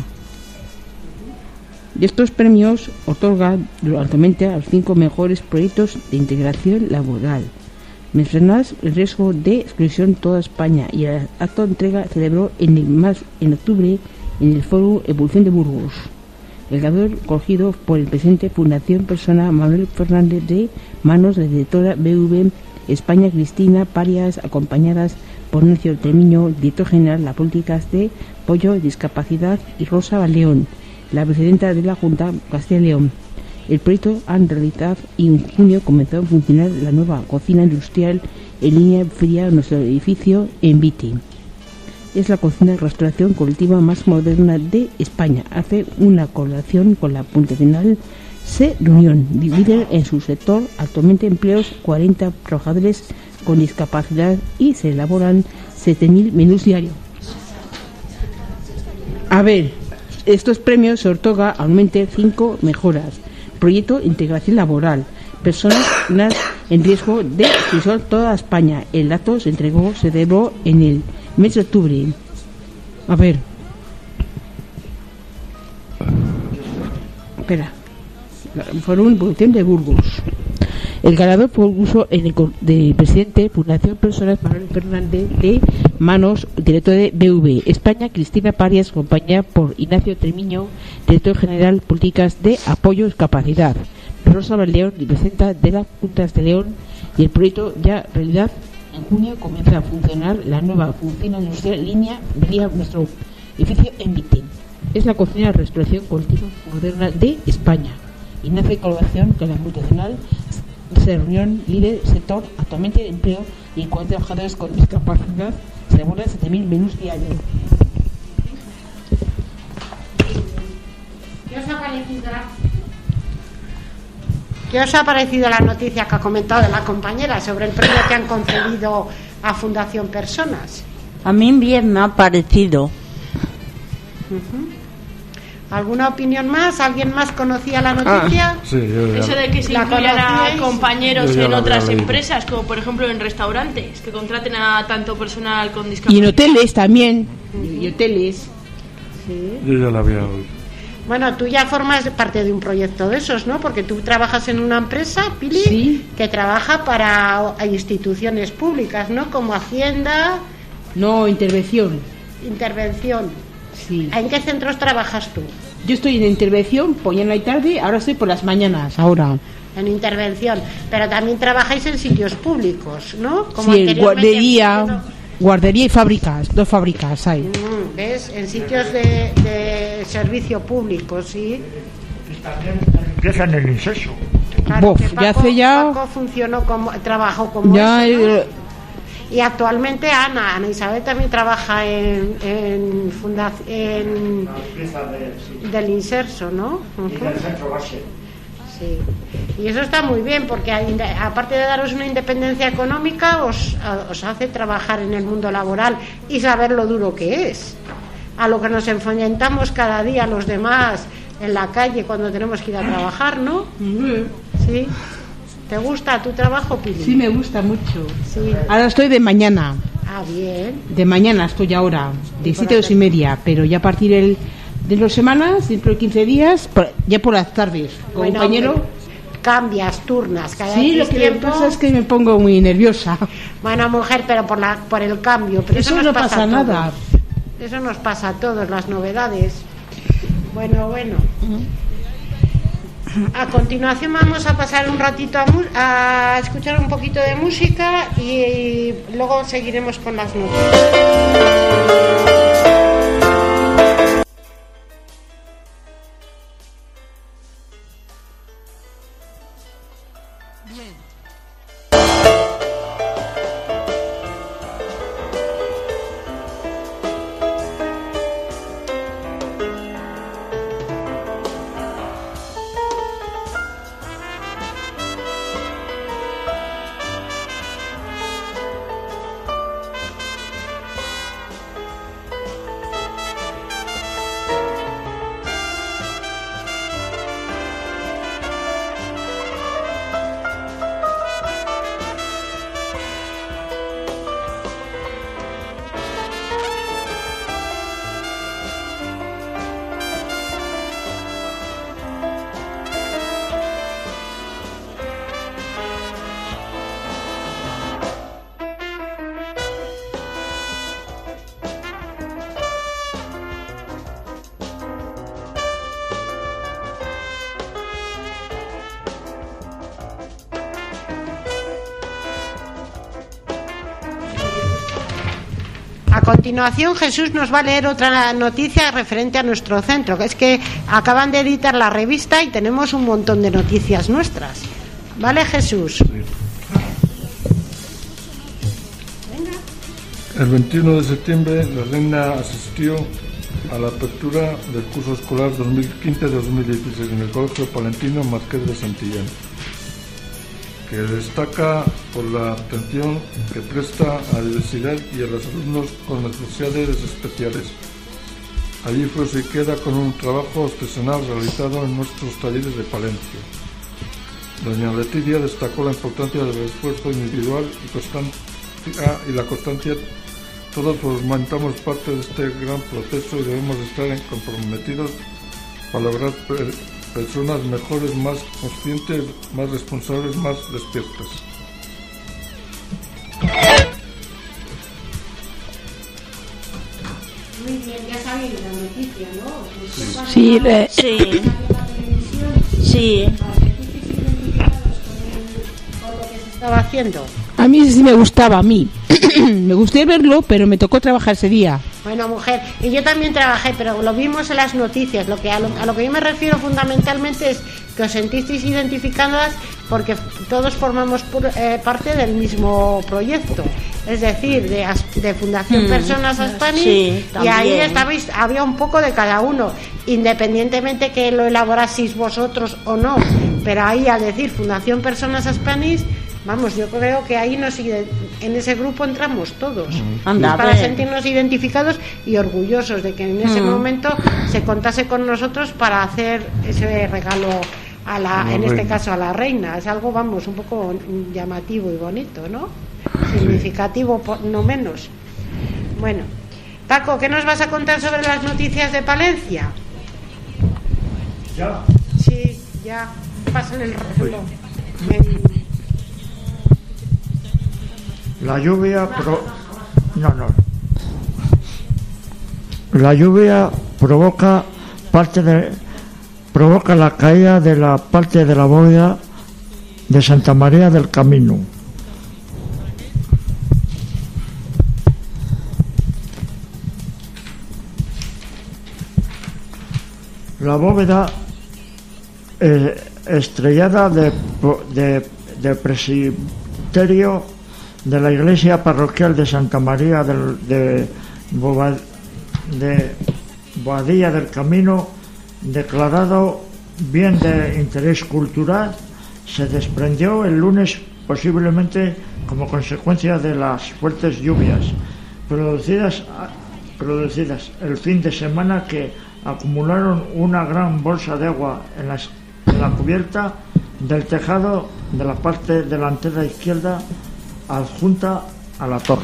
De estos premios otorga actualmente a los cinco mejores proyectos de integración laboral mencionadas en riesgo de exclusión toda España, y el acto de entrega celebró en, el más, en octubre en el Foro Evolución de Burgos. El ganador cogido por el presidente Fundación Persona Manuel Fernández de manos de la directora B V España Cristina Parias, acompañadas por Ignacio Treviño, director general de las políticas de apoyo, discapacidad, y Rosa Baleón, la presidenta de la Junta Castilla y León. El proyecto han realizado y en junio comenzó a funcionar la nueva cocina industrial en línea fría en nuestro edificio en Viti. Es la cocina de restauración colectiva más moderna de España. Hace una colaboración con la multinacional Se Reunión, líder en su sector. Actualmente empleos cuarenta trabajadores con discapacidad y se elaboran siete mil menús diarios. A ver, estos premios se otorga anualmente cinco mejoras. Proyecto Integración Laboral, personas en riesgo de exclusión toda España. El acto se entregó, se celebró en el mes de octubre. A ver. Espera. Fueron Evolución de Burgos. El ganador fue el uso en el del presidente Fundación Personas Manuel Fernández de manos, director de B V España Cristina Parias, acompañada por Ignacio Treviño, director general políticas de apoyo y discapacidad, Rosa Baleón, presidenta de la Junta de León, y el proyecto ya realidad. En junio comienza a funcionar la nueva cocina industrial línea de nuestro edificio en Viti. Es la cocina de restauración colectiva moderna de España y nace en colaboración con la multinacional Se Reunión, líder sector actualmente de empleo y cuatro trabajadores con discapacidad. Se elaboran siete mil menús diarios. ¿Qué os ha parecido la... ¿Qué os ha parecido la noticia que ha comentado la compañera sobre el premio que han concedido a Fundación Personas? A mí bien me ha parecido. Uh-huh. ¿Alguna opinión más? ¿Alguien más conocía la noticia? Ah, sí, yo ya... Eso de que se incluyan a compañeros en otras empresas, como por ejemplo en restaurantes, que contraten a tanto personal con discapacidad. Y en hoteles también. Uh-huh. Y hoteles. Sí. Yo ya la había oído. Bueno, tú ya formas parte de un proyecto de esos, ¿no? Porque tú trabajas en una empresa, Pili, sí, que trabaja para instituciones públicas, ¿no? Como Hacienda. No, intervención. Intervención. Sí. ¿En qué centros trabajas tú? Yo estoy en intervención, por mañana y tarde, ahora estoy por las mañanas, ahora. En intervención, pero también trabajáis en sitios públicos, ¿no? Como sí, en guardería, no... guardería y fábricas, dos fábricas hay. ¿Ves? En sitios de, de servicio público, sí. Y también, también empieza en el inceso. Claro, Bof, que Paco, ya hace ya... Paco funcionó como, trabajó como Ya, eso, ¿no? eh, Y actualmente Ana, Ana Isabel también trabaja en, en fundación del Inserso, ¿no? Uh-huh. Y del centro base. Sí. Y eso está muy bien porque aparte de daros una independencia económica os, os hace trabajar en el mundo laboral y saber lo duro que es, a lo que nos enfrentamos cada día los demás en la calle cuando tenemos que ir a trabajar, ¿no? Sí. ¿Te gusta tu trabajo, Pili? Sí, me gusta mucho. Sí. Ahora estoy de mañana. Ah, bien. De mañana estoy ahora, de siete a dos y media, pero ya a partir del, de dos semanas, dentro de quince días, por- ya por las tardes. Con Bueno, compañero. hombre, cambias, turnas, cada Sí, lo X que me tiempo. pasa es que me pongo muy nerviosa. Bueno, mujer, pero por la por el cambio. Pero eso, Eso nos no pasa, pasa a todos. nada. Eso nos pasa a todos, las novedades. Bueno, bueno. A continuación vamos a pasar un ratito a, mu- a escuchar un poquito de música y, y luego seguiremos con las noticias. A continuación Jesús nos va a leer otra noticia referente a nuestro centro, que es que acaban de editar la revista y tenemos un montón de noticias nuestras. ¿Vale, Jesús? El veintiuno de septiembre la reina asistió a la apertura del curso escolar dos mil quince dos mil dieciséis en el Colegio Palentino Marqués de Santillán, que destaca por la atención que presta a la diversidad y a los alumnos con necesidades especiales. Allí fue y queda con un trabajo artesanal realizado en nuestros talleres de Palencia. Doña Leticia destacó la importancia del esfuerzo individual y constancia y la constancia. Todos formamos parte de este gran proceso y debemos estar comprometidos para lograr per- personas mejores, más conscientes, más responsables, más despiertas. Muy bien, ya sabéis la noticia, ¿no? Sí, le- Sí. Sí. Con lo que se estaba haciendo. A mí sí me gustaba, a mí. Me gustó verlo, pero me tocó trabajar ese día. Bueno, mujer, y yo también trabajé, pero lo vimos en las noticias. Lo que a lo, a lo que yo me refiero fundamentalmente es que os sentisteis identificadas porque todos formamos pur- eh, parte del mismo proyecto, es decir, de, as- de Fundación Mm, Personas Aspani, sí, y ahí también. estabais, había un poco de cada uno, independientemente que lo elaboraseis vosotros o no, pero ahí al decir Fundación Personas Aspanis, vamos, yo creo que ahí nos ide- en ese grupo entramos todos. Anda, para a ver. sentirnos identificados y orgullosos de que en ese Mm. momento se contase con nosotros para hacer ese regalo a la, A la en este reina. caso a la reina. Es algo, vamos, un poco llamativo y bonito, ¿no? Significativo, por- no menos. Bueno, Paco, ¿qué nos vas a contar sobre las noticias de Palencia? Ya. Sí, ya, pásale el reloj. Ven. La lluvia pro... no, no. La lluvia provoca parte de provoca la caída de la parte de la bóveda de Santa María del Camino. La bóveda eh, estrellada de, de, de presbiterio de la iglesia parroquial de Santa María del, de, Boba, de Boadilla del Camino, declarado bien de interés cultural, se desprendió el lunes, posiblemente como consecuencia de las fuertes lluvias producidas, producidas el fin de semana, que acumularon una gran bolsa de agua en, las, en la cubierta del tejado de la parte delantera izquierda adjunta a la torre.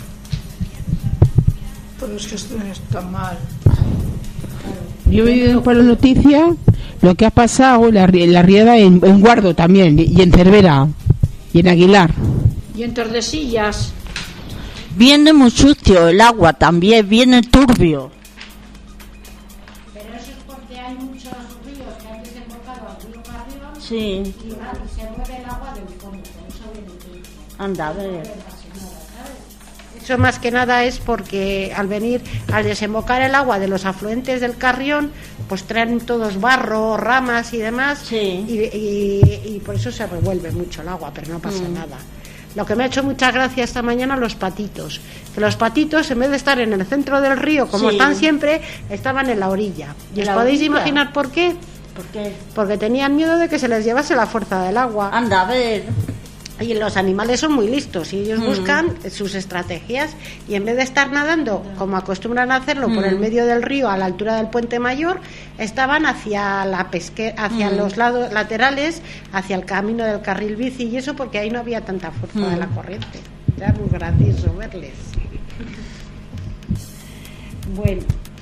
Pero es que esto está mal. Yo he oído por la noticia lo que ha pasado en la, en la riada en, en Guardo también, y en Cervera, y en Aguilar. Y en Tordesillas. Viene muy sucio el agua también, viene turbio. Pero eso es porque hay muchos ríos que han desembocado al río para arriba. Sí. Y, y se mueve el agua del fondo, por eso viene turbio. Anda, a ver. Eso más que nada es porque al venir, al desembocar el agua de los afluentes del Carrión, pues traen todos barro, ramas y demás, sí. y, y, y por eso se revuelve mucho el agua, pero no pasa mm. nada. Lo que me ha hecho mucha gracia esta mañana, los patitos, que los patitos, en vez de estar en el centro del río, como sí. están siempre, estaban en la orilla. ¿Y os podéis orilla? imaginar por qué? ¿Por qué? Porque tenían miedo de que se les llevase la fuerza del agua. Anda, a ver. Y los animales son muy listos y ellos mm. buscan sus estrategias, y en vez de estar nadando como acostumbran a hacerlo mm. por el medio del río a la altura del Puente Mayor, estaban hacia la pesque hacia mm. los lados laterales, hacia el camino del carril bici, y eso porque ahí no había tanta fuerza mm. de la corriente. Era muy gracioso verles. Bueno,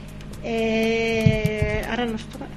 eh, ahora nos toca.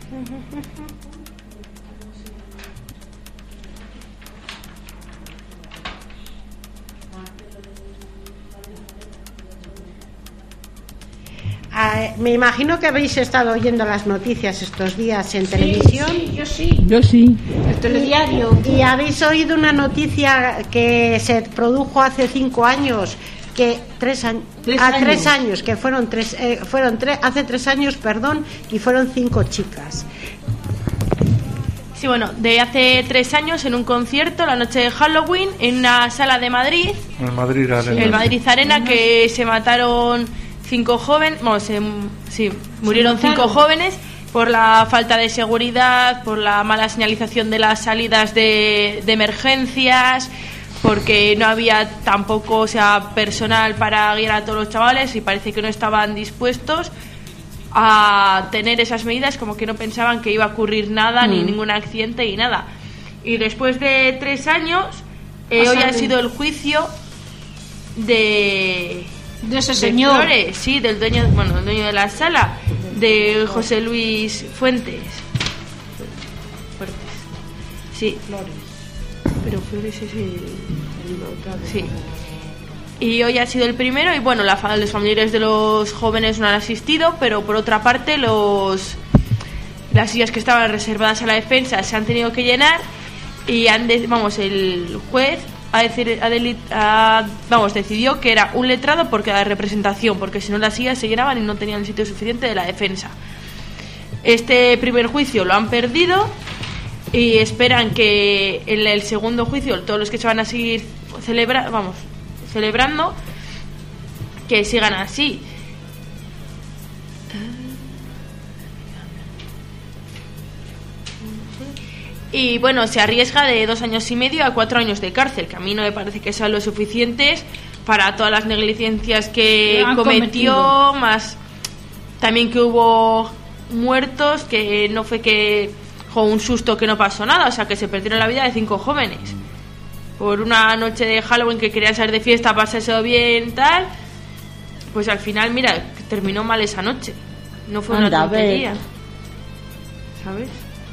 Ah, me imagino que habéis estado oyendo las noticias estos días en sí, televisión. Sí, yo sí. Yo sí. El telediario. Y, y habéis oído una noticia que se produjo hace cinco años, que tres años, tres, ah, años. tres años, que fueron tres, eh, fueron tres, hace tres años, perdón, y fueron cinco chicas. Sí, bueno, de hace tres años en un concierto, la noche de Halloween, en una sala de Madrid. El Madrid Arena. El Madrid Arena, que se mataron cinco jóvenes, bueno, se, sí, murieron cinco jóvenes por la falta de seguridad, por la mala señalización de las salidas de, de emergencias, porque no había tampoco, o sea, personal para guiar a todos los chavales, y parece que no estaban dispuestos a tener esas medidas, como que no pensaban que iba a ocurrir nada, mm. ni ningún accidente y nada. Y después de tres años, eh, hoy ha sido el juicio de de ese de señor Flores, sí, del dueño, bueno, el dueño de la sala, de José Luis Fuentes. Fuertes. Sí, Flores. Pero Flores es el, sí. Y hoy ha sido el primero, y bueno, la, los familiares de los jóvenes no han asistido, pero por otra parte los las sillas que estaban reservadas a la defensa se han tenido que llenar, y han de, vamos, el juez a decir, a deli, a, vamos, decidió que era un letrado por cada representación, porque si no las sillas se llenaban y no tenían el sitio suficiente de la defensa. Este primer juicio lo han perdido, y esperan que en el segundo juicio todos los que se van a seguir celebra, vamos, celebrando, que sigan así. Y bueno, se arriesga de dos años y medio a cuatro años de cárcel, que a mí no me parece que sean lo suficientes para todas las negligencias que cometió, cometido. Más también que hubo muertos, que no fue que jo, un susto, que no pasó nada, o sea, que se perdieron la vida de cinco jóvenes por una noche de Halloween, que querían salir de fiesta, pasarse bien, tal. Pues al final, mira, terminó mal esa noche. No fue Anda, una tontería, ¿sabes?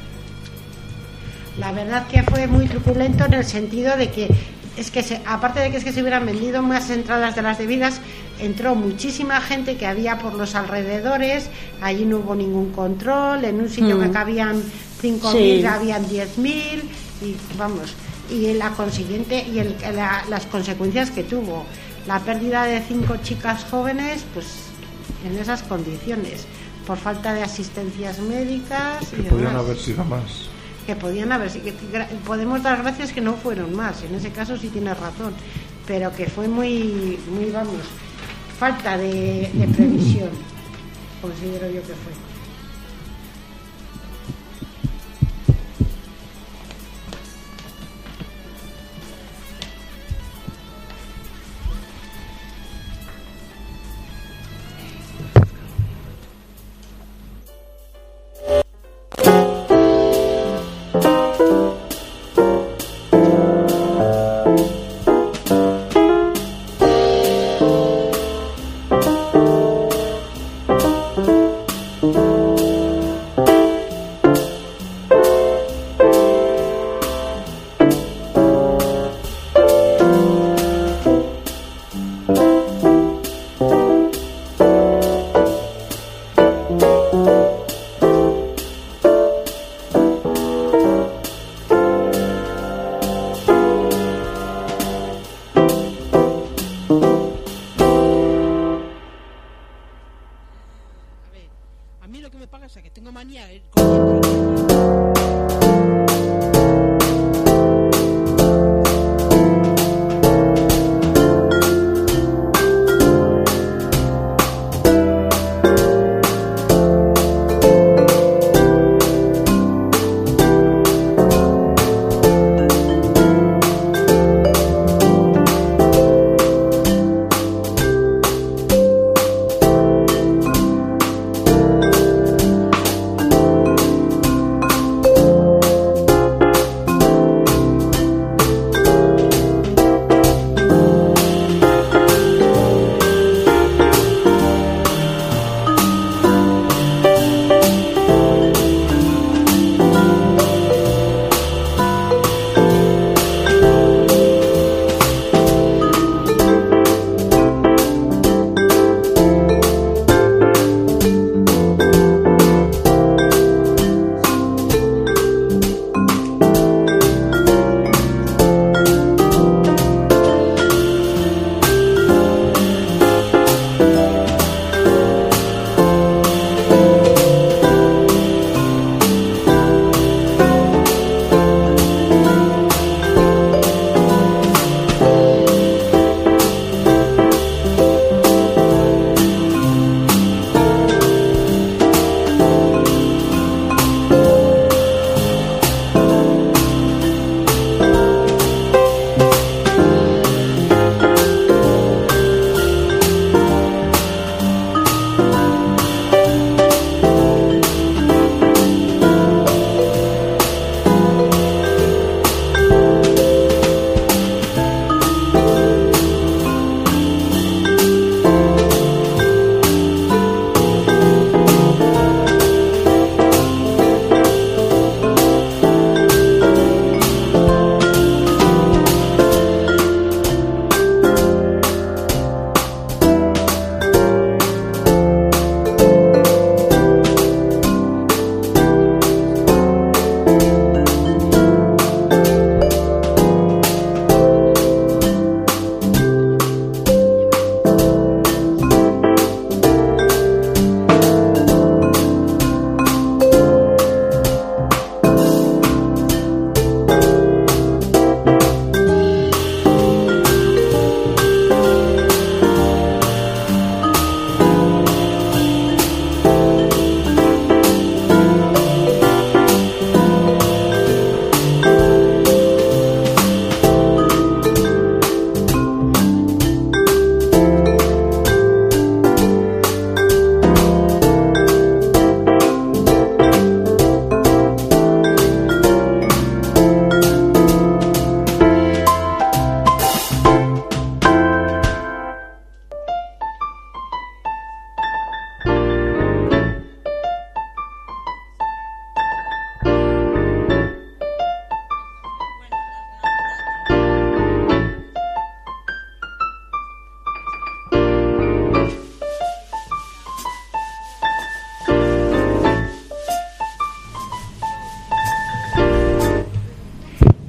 La verdad que fue muy truculento, en el sentido de que es que se, aparte de que es que se hubieran vendido más entradas de las debidas, entró muchísima gente que había por los alrededores, allí no hubo ningún control, en un sitio mm. que cabían cinco mil, sí. habían diez mil, y vamos, y la consiguiente y el, la, las consecuencias que tuvo, la pérdida de cinco chicas jóvenes, pues en esas condiciones, por falta de asistencias médicas. Que podían haber sido más. que podían haber, sí, que gra- podemos dar gracias que no fueron más, en ese caso sí tienes razón, pero que fue muy, muy vamos, falta de, de previsión, considero yo que fue. A mí lo que me pasa es que tengo manía de...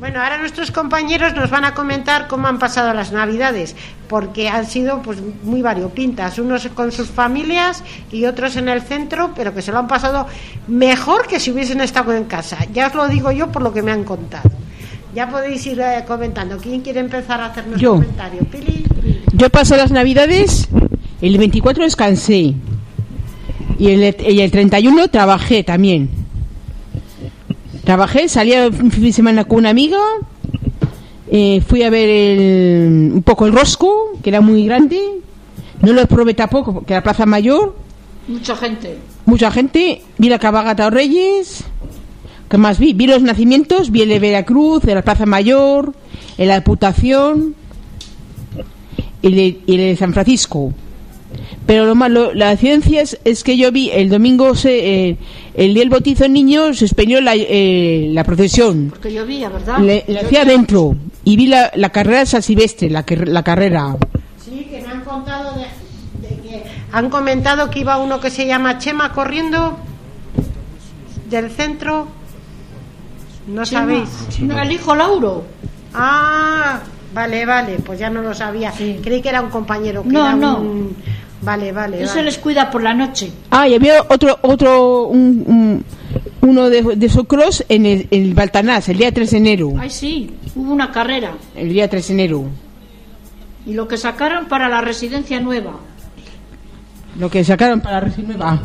Bueno, ahora nuestros compañeros nos van a comentar cómo han pasado las Navidades, porque han sido pues muy variopintas, unos con sus familias y otros en el centro, pero que se lo han pasado mejor que si hubiesen estado en casa. Ya os lo digo yo por lo que me han contado. Ya podéis ir eh, comentando. ¿Quién quiere empezar a hacernos Yo. comentario? Pili. Yo pasé las Navidades, el veinticuatro descansé y el, y el treinta y uno trabajé también. Trabajé, salí un fin de semana con una amiga, eh, fui a ver el, un poco el rosco, que era muy grande, no lo probé tampoco, porque era Plaza Mayor, Mucha gente. mucha gente, vi la cabalgata de Reyes, ¿qué más vi? Vi los nacimientos, vi el de Veracruz, de la Plaza Mayor, el de la Diputación, y el de, y el de San Francisco. Pero lo malo, la ciencia es, es que yo vi el domingo, se, eh, el día del bautizo del niño, se suspendió la, eh, la procesión. Porque llovía, ¿verdad? Le, le hacía adentro y vi la, la carrera de San Silvestre, la, que- la carrera. Sí, que me han contado de, de que han comentado que iba uno que se llama Chema corriendo del centro. No Chema. sabéis. No, el hijo Lauro. Ah, vale, vale, pues ya no lo sabía. Creí que era un compañero. Que No, era no. un- Vale, vale. Ese vale. les cuida por la noche. Ah, y había otro, otro un, un- uno de, de Socros en el, en el Baltanás, el día tres de enero. Ay, sí, hubo una carrera. El día tres de enero. Y lo que sacaron para la residencia nueva. Lo que sacaron para Resi Nueva.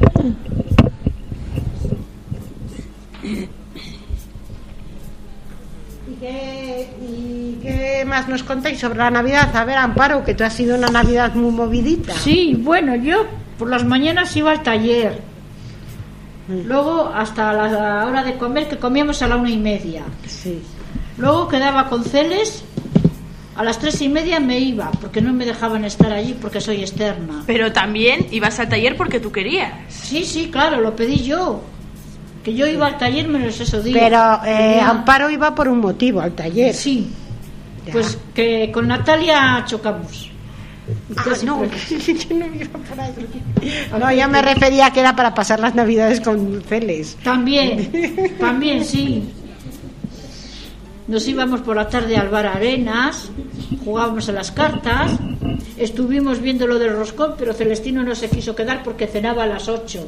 ¿Y qué, ¿Y qué más nos contáis sobre la Navidad? A ver, Amparo, que tú has sido una Navidad muy movidita. Sí, bueno, yo por las mañanas iba al taller. Luego hasta la hora de comer, que comíamos a la una y media. Sí. Luego quedaba con Celes. A las tres y media me iba, porque no me dejaban estar allí porque soy externa. Pero también ibas al taller porque tú querías. Sí, sí, claro, lo pedí yo. Que yo iba al taller menos esos días. Pero eh, Tenía- Amparo iba por un motivo al taller. Sí. Pues que con Natalia chocamos. Ah, no, yo no iba por ahí. No, yo me refería a que era para pasar las Navidades con Celes. También, también, sí. Nos íbamos por la tarde al bar Arenas, jugábamos a las cartas, estuvimos viendo lo del roscón, pero Celestino no se quiso quedar porque cenaba a las ocho.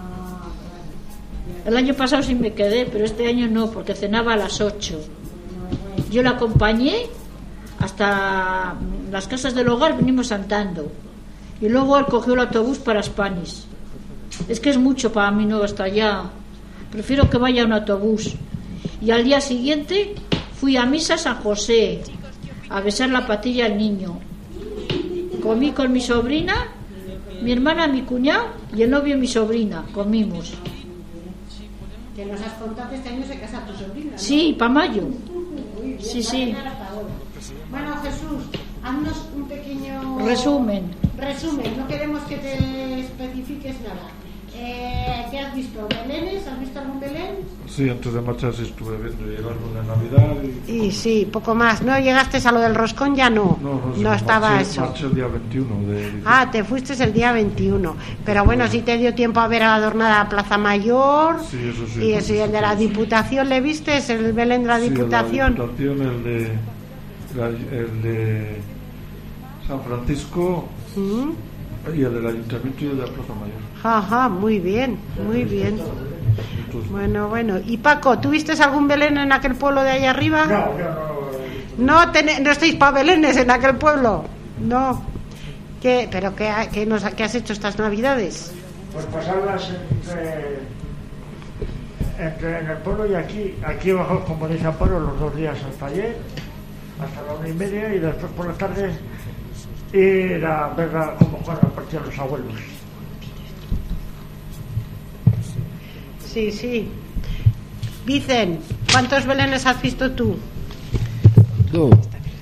El año pasado sí me quedé, pero este año no, porque cenaba a las ocho. Yo la acompañé hasta las casas del hogar, venimos andando. Y luego él cogió el autobús para Spanish. Es que es mucho para mí, no, hasta allá. Prefiero que vaya un autobús. Y al día siguiente fui a misa a San José, a besar la patilla al niño. Comí con mi sobrina, mi hermana, mi cuñado y el novio de mi sobrina. Comimos. Que nos has contado que este año se casa tu sobrina, ¿no? Sí, para mayo. Muy bien, Sí, va a sí. llegar hasta ahora. Bueno, Jesús, haznos un pequeño Resumen. Resumen, no queremos que te especifiques nada. Eh, ¿Qué has visto? ¿Belenes? ¿Has visto algún Belén? Sí, antes de marchar sí estuve viendo el árbol de Navidad. Y... Y sí, poco más. ¿No llegaste a lo del roscón? Ya no. No, no, sí, no estaba marché, eso. marché el día veintiuno de diciembre. Ah, te fuiste el día veintiuno. Pero bueno, sí te dio tiempo a ver a la adornada Plaza Mayor. Sí, eso sí. Y eso, y el de la Diputación, ¿le viste? El Belén de la Sí, el de Diputación. la Diputación, el de, la- el de San Francisco Mm. y el del Ayuntamiento y el de la Plaza Mayor. Ajá, muy bien, muy bien. Bueno, bueno. ¿Y Paco, tuviste algún Belén en aquel pueblo de ahí arriba? No, yo no. No, tené- no estáis pa' Belenes en aquel pueblo. No. ¿Qué, ¿Pero qué, ha- qué, nos, qué has hecho estas Navidades? Pues pasarlas entre, entre en el pueblo y aquí, aquí abajo, como dice Amparo, los dos días al taller, hasta la una y media, y después por la tarde ir a ver a- cómo juegan a partir los abuelos. Sí, sí. Vicen, ¿cuántos Belenes has visto tú? No,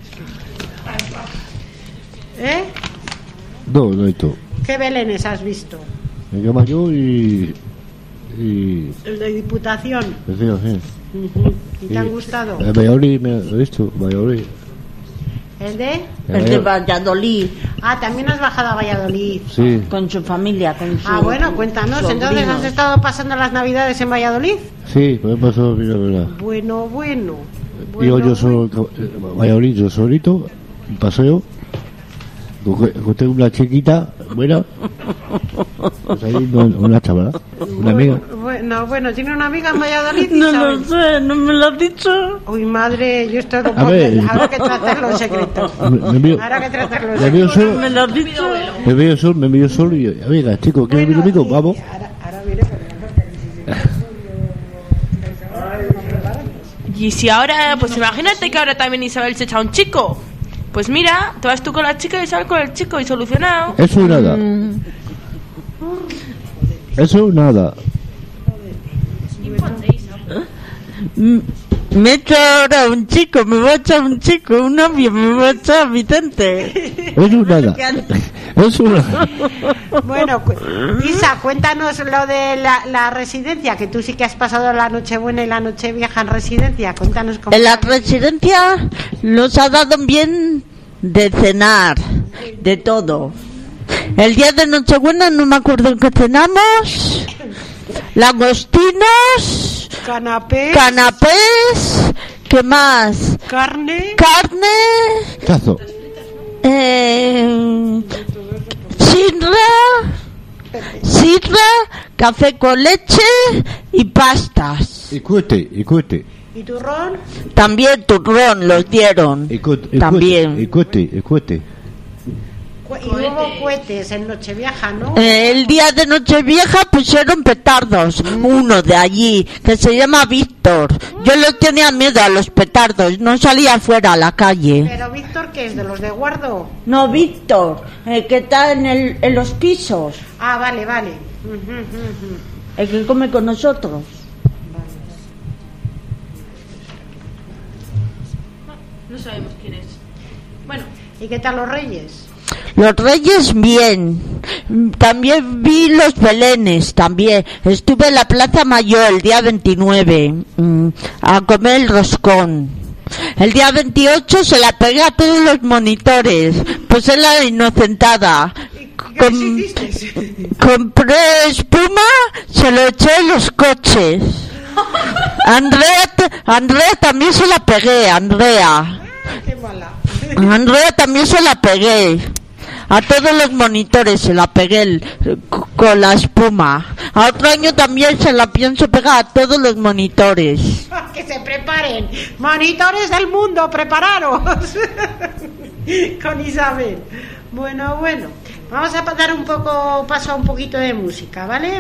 ¿Eh? no, no hay todo. ¿Qué Belenes has visto? El que mayor y. y. El de Diputación. decía, sí. Ujú. ¿Y te Sí. han gustado? El Valladolid me he visto, Valladolid. ¿El de? El de Valladolid. Ah, también has bajado a Valladolid. Sí. Con su familia, con su Ah, bueno, cuéntanos. Entonces, sobrinos. ¿has estado pasando las Navidades en Valladolid? Sí, me he pasado bien, la verdad. Bueno, bueno. Digo, yo soy eh, Valladolid, yo solito, un paseo. Encontré una chiquita buena, pues ahí una chavala, una amiga. Bueno, bueno, ¿tiene una amiga en Valladolid? No lo sé, no me lo has dicho. Uy, madre, yo estoy A ver. Habrá que tratarlo en secreto. Me envío, Habrá que tratarlo en me envío secreto. sol, ¿Me lo has dicho? me envío sol, me envío sol y yo, amiga, chicos, ¿quieres venir conmigo? Vamos. Y si ahora, pues imagínate que ahora también Isabel se echa un chico. Pues mira, te vas tú con la chica y Isabel con el chico y solucionado. Eso es nada. Eso es nada. Mm, Me he hecho ahora un chico, me voy a echar un chico, un novio, me voy a echar Vicente. Eso es nada. Eso es nada. Bueno, cu- Isa, cuéntanos lo de la, la residencia, que tú sí que has pasado la Nochebuena y la Nochevieja en residencia. Cuéntanos cómo. En la residencia nos ha dado bien de cenar, de todo. El día de Nochebuena no me acuerdo en qué cenamos. Langostinos, Canapés. canapés, ¿qué más? Carne. Carne, Cazo. eh, sidra, sidra, café con leche y pastas. Y cuete, y cuete. ¿Y turrón? También turrón los dieron. Y cuete, y También. cuete, y cuete, y cuete. Cu- Y hubo cohetes en Nochevieja, ¿no? Eh, El día de Nochevieja pusieron petardos, uno de allí, que se llama Víctor. Yo le tenía miedo a los petardos, no salía afuera a la calle. Pero Víctor, ¿qué es? ¿De los de guardo? No, Víctor, el que está en, el, en los pisos, Ah, vale, vale. Ujú, ujú, ujú. el que come con nosotros. No sabemos quién es. Bueno, ¿Y qué tal los reyes? Los reyes bien. También vi los belenes, también. Estuve en la Plaza Mayor el día veintinueve mm, a comer el roscón. El día veintiocho se la pegué a todos los monitores, pues es la inocentada. Com- compré espuma, se lo eché en los coches. Andrea, t- Andrea también se la pegué, Andrea. Qué mala. A Andrea también se la pegué. A todos los monitores se la pegué el- c- con la espuma. A otro año también se la pienso pegar a todos los monitores. Que se preparen. Monitores del mundo, prepararos. Con Isabel. Bueno, bueno. Vamos a dar un poco, paso a un poquito de música, ¿vale?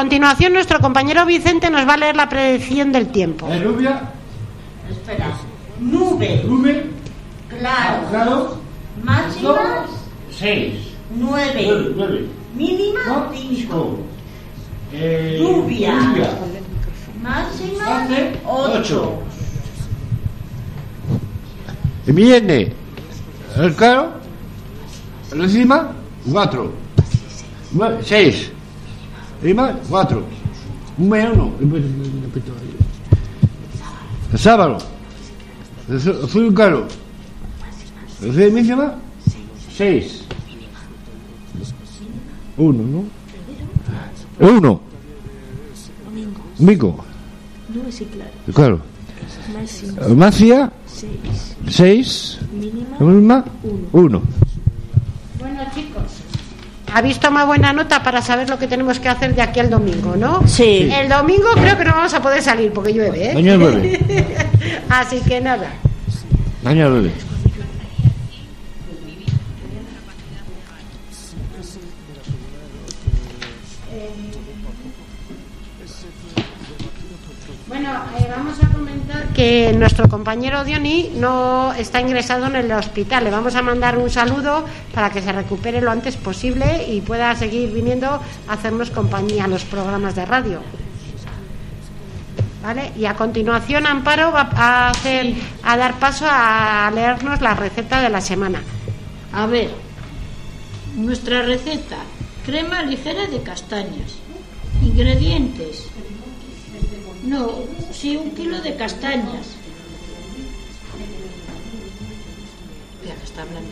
continuación nuestro compañero Vicente nos va a leer la predicción del tiempo. ¿La rubia? Espera. Nube. Nube. Claro. Claro. Máxima. seis. nueve. nueve. Mínima. cinco. Eh, Lluvia. lluvia. Máxima. ocho. ocho. Viene el caro, encima cuatro, seis, encima cuatro, un menos uno. El sábado, azul caro, encima seis, uno, ¿no? Uno, domingo, Nube sí, claro. claro, Máxima. Macia. Seis. seis, Mínima. mínima, Uno. uno. Bueno, chicos, habéis tomado buena nota para saber lo que tenemos que hacer de aquí al domingo, ¿no? Sí. El domingo creo que no vamos a poder salir porque llueve, ¿eh? Mañana llueve. Así que nada. Mañana llueve. Bueno, eh, vamos a comentar que nuestro compañero Diony no está ingresado en el hospital. Le vamos a mandar un saludo para que se recupere lo antes posible y pueda seguir viniendo a hacernos compañía a los programas de radio. ¿Vale? Y a continuación Amparo va a hacer a dar paso a leernos la receta de la semana. A ver, nuestra receta: crema ligera de castañas. Ingredientes: no, sí, un kilo de castañas. Ya que está hablando.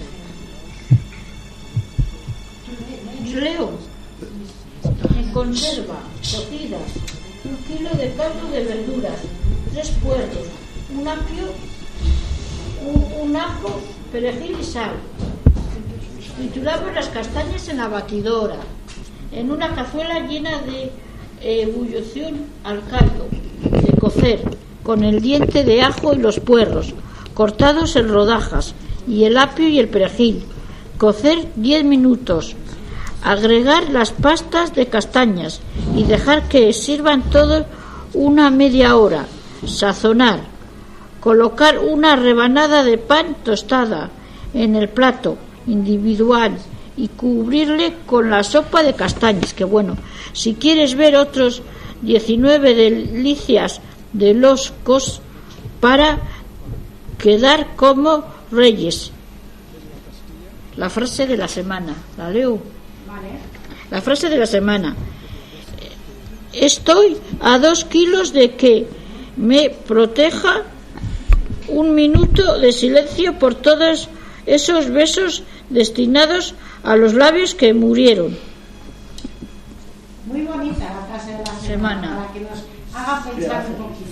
Yo leo. En conserva, cocidas, un kilo de caldo de verduras, tres puerros, un apio, un, un ajo, perejil y sal. Trituramos las castañas en la batidora, en una cazuela llena de ebullición al caldo, de cocer, con el diente de ajo y los puerros, cortados en rodajas, y el apio y el perejil. Cocer diez minutos. Agregar las pastas de castañas y dejar que sirvan todo una media hora. Sazonar. Colocar una rebanada de pan tostada en el plato individual y cubrirle con la sopa de castañas. Que bueno, si quieres ver otros diecinueve delicias de los cos para quedar como reyes. La frase de la semana, la leo. La frase de la semana: estoy a dos kilos de que me proteja. Un minuto de silencio por todos esos besos destinados a los labios que murieron. Muy bonita la frase de la semana, Semana. para que nos haga pensar un poquito.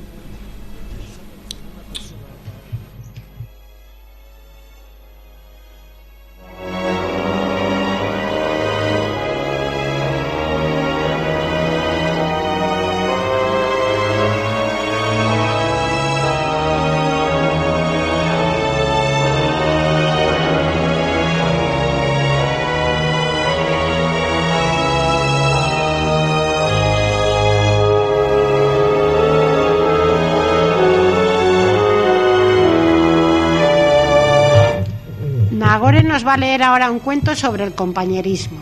Nagore nos va a leer ahora un cuento sobre el compañerismo.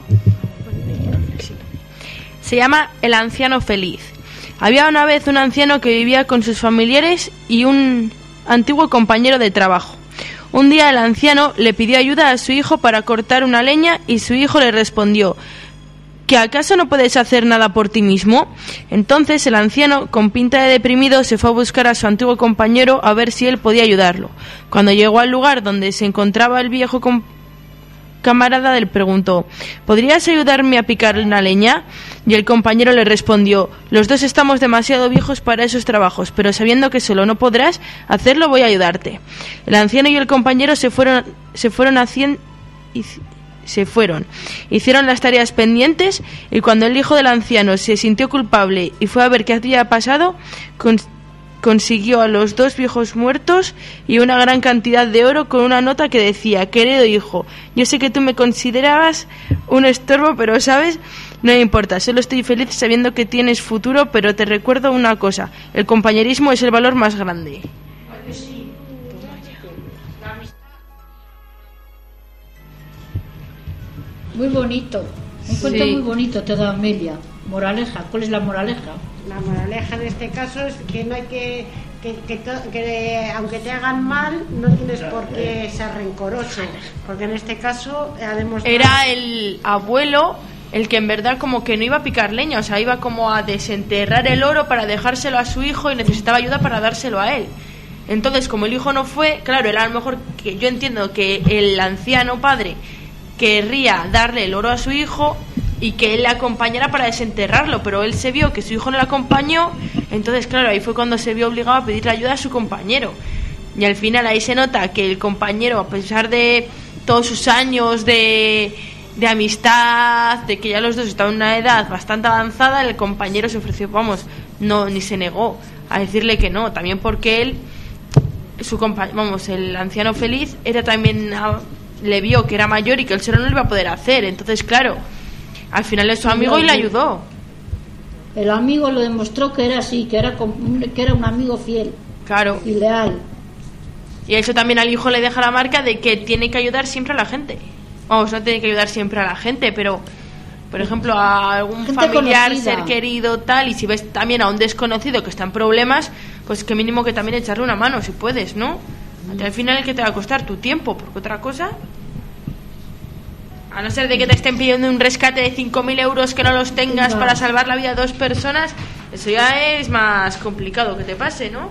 Se llama El anciano feliz. Había una vez un anciano que vivía con sus familiares y un antiguo compañero de trabajo. Un día el anciano le pidió ayuda a su hijo para cortar una leña y su hijo le respondió: ¿que acaso no puedes hacer nada por ti mismo? Entonces el anciano, con pinta de deprimido, se fue a buscar a su antiguo compañero a ver si él podía ayudarlo. Cuando llegó al lugar donde se encontraba el viejo com- camarada, le preguntó: ¿podrías ayudarme a picar una leña? Y el compañero le respondió: los dos estamos demasiado viejos para esos trabajos, pero sabiendo que solo no podrás hacerlo, voy a ayudarte. El anciano y el compañero se fueron, se fueron haciendo... Se fueron, hicieron las tareas pendientes, y cuando el hijo del anciano se sintió culpable y fue a ver qué había pasado, cons- consiguió a los dos viejos muertos y una gran cantidad de oro con una nota que decía: querido hijo, yo sé que tú me considerabas un estorbo, pero sabes No me importa, solo estoy feliz sabiendo que tienes futuro, pero te recuerdo una cosa, el compañerismo es el valor más grande. Muy bonito, un Sí. cuento muy bonito te da Amelia. Moraleja, ¿cuál es la moraleja? La moraleja en este caso es que no hay que que, que, to- que aunque te hagan mal no tienes por qué ser rencoroso, porque en este caso ha demostrado Era el abuelo el que en verdad como que no iba a picar leña, o sea, iba como a desenterrar el oro para dejárselo a su hijo y necesitaba ayuda para dárselo a él. Entonces, como el hijo no fue, claro, era a lo mejor que yo entiendo que el anciano padre querría darle el oro a su hijo y que él le acompañara para desenterrarlo, pero él se vio que su hijo no le acompañó, entonces claro, ahí fue cuando se vio obligado a pedirle ayuda a su compañero. Y al final ahí se nota que el compañero, a pesar de todos sus años de, de amistad, de que ya los dos estaban en una edad bastante avanzada, el compañero se ofreció, vamos, no ni se negó a decirle que no, también porque él, su compa vamos, el anciano feliz era también, ah, le vio que era mayor y que él solo no lo iba a poder hacer, entonces claro, al final es su amigo y le ayudó. El amigo lo demostró que era así, que era, com- que era un amigo fiel. Claro. Y leal. Y eso también al hijo le deja la marca de que tiene que ayudar siempre a la gente. Vamos, no tiene que ayudar siempre a la gente, pero por ejemplo a algún Gente familiar, conocida. ser querido, tal, y si ves también a un desconocido que está en problemas, pues que mínimo que también echarle una mano si puedes, ¿no? Al final, ¿qué te va a costar? Tu tiempo, porque otra cosa, a no ser de que te estén pidiendo un rescate de cinco mil euros que no los tengas No. para salvar la vida de dos personas, eso ya es más complicado que te pase, ¿no?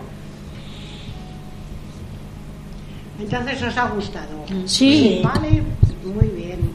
entonces os ha gustado. Sí. Vale, muy bien.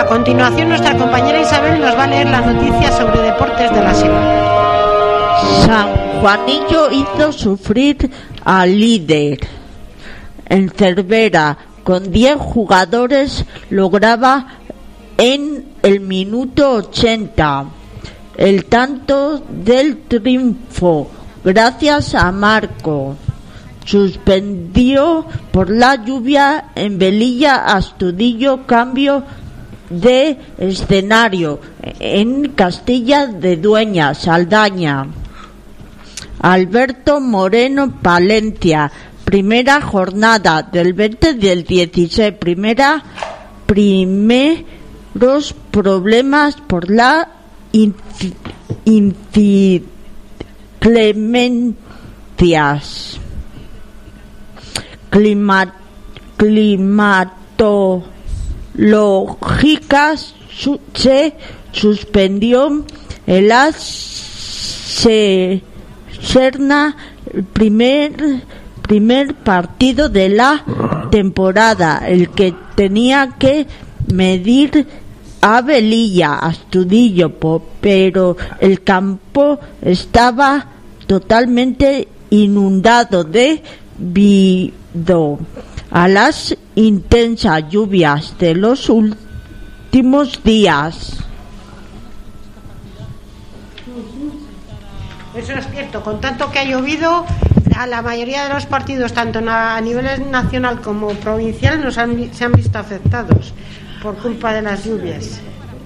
continuación, nuestra compañera Isabel nos va a leer la noticia sobre deportes de la semana. San Juanillo hizo sufrir al líder. En Cervera, con diez jugadores, lograba en el minuto ochenta el tanto del triunfo, gracias a Marco. Suspendió por la lluvia en Velilla Astudillo, cambio de escenario en Castilla de Dueña, Saldaña. Alberto Moreno, Palencia, primera jornada del veinte del dieciséis, primera, primeros problemas por la inclemencias clima, climatológicas. Su, se suspendió el Serna, el primer primer partido de la temporada, el que tenía que medir a Velilla Astudillo, pero el campo estaba totalmente inundado debido a las intensas lluvias de los últimos días. Eso es cierto, con tanto que ha llovido, a la mayoría de los partidos, tanto a nivel nacional como provincial, nos han, se han visto afectados por culpa de las lluvias.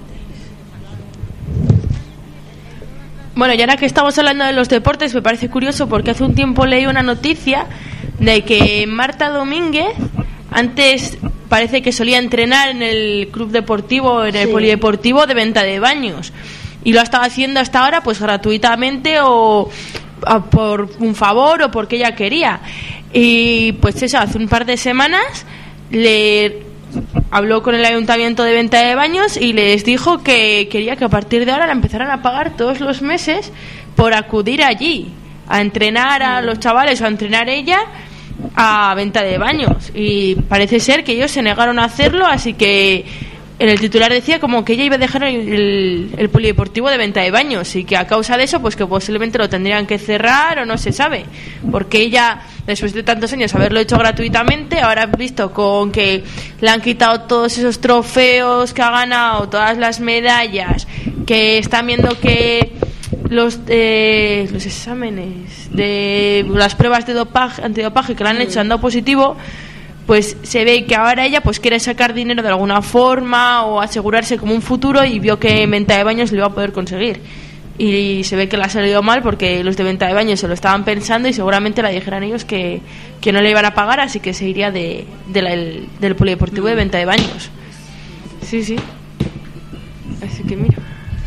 Bueno, y ahora que estamos hablando de los deportes, me parece curioso porque hace un tiempo leí una noticia de que Marta Domínguez antes parece que solía entrenar en el club deportivo, en el sí. polideportivo de Venta de Baños, y lo ha estado haciendo hasta ahora pues gratuitamente o, o por un favor o porque ella quería. Y pues eso, hace un par de semanas le habló con el ayuntamiento de Venta de Baños y les dijo que quería que a partir de ahora la empezaran a pagar todos los meses por acudir allí a entrenar a los chavales o a entrenar ella a Venta de Baños, y parece ser que ellos se negaron a hacerlo, así que en el titular decía como que ella iba a dejar el, el, el polideportivo de Venta de Baños y que a causa de eso pues que posiblemente lo tendrían que cerrar o no se sabe, porque ella después de tantos años haberlo hecho gratuitamente, ahora han visto con que le han quitado todos esos trofeos que ha ganado, todas las medallas, que están viendo que los eh, los exámenes de las pruebas de dopaje, antidopaje que le han hecho han dado positivo, pues se ve que ahora ella pues quiere sacar dinero de alguna forma o asegurarse como un futuro, y vio que en Venta de Baños lo iba a poder conseguir, y se ve que le ha salido mal porque los de Venta de Baños se lo estaban pensando y seguramente le dijeran ellos que, que no le iban a pagar, así que se iría de, de la, el, del polideportivo de Venta de Baños. Sí, sí, así que mira.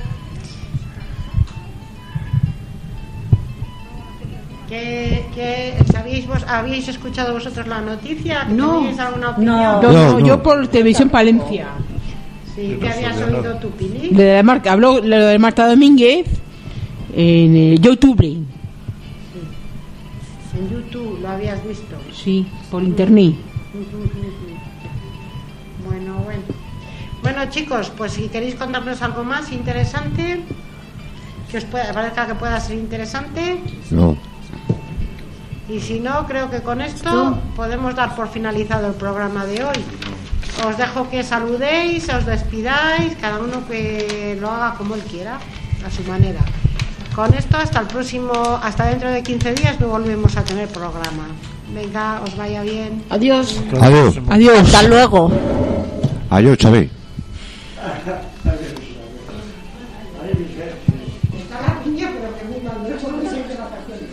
¿Qué, qué, ¿sabíais vos, ¿Habéis escuchado vosotros la noticia? No. ¿Tenéis alguna opinión? No, no, no, no, yo por Televisión Palencia. Sí, ¿qué habías oído tú, Pili? De la marca, habló lo de Marta Domínguez en eh, YouTube. Sí. En YouTube lo habías visto. Sí, por internet. Bueno, bueno. Bueno, chicos, pues si queréis contarnos algo más interesante, que os pueda, parezca que pueda ser interesante. No. Y si no, creo que con esto podemos dar por finalizado el programa de hoy. Os dejo que saludéis, os despidáis, cada uno que lo haga como él quiera, a su manera. Con esto, hasta el próximo, hasta dentro de quince días no volvemos a tener programa. Venga, os vaya bien. Adiós. Adiós. Adiós. Hasta luego. Adiós, Chávez. Está la piña, pero que muy mal, no solo siempre vacaciones.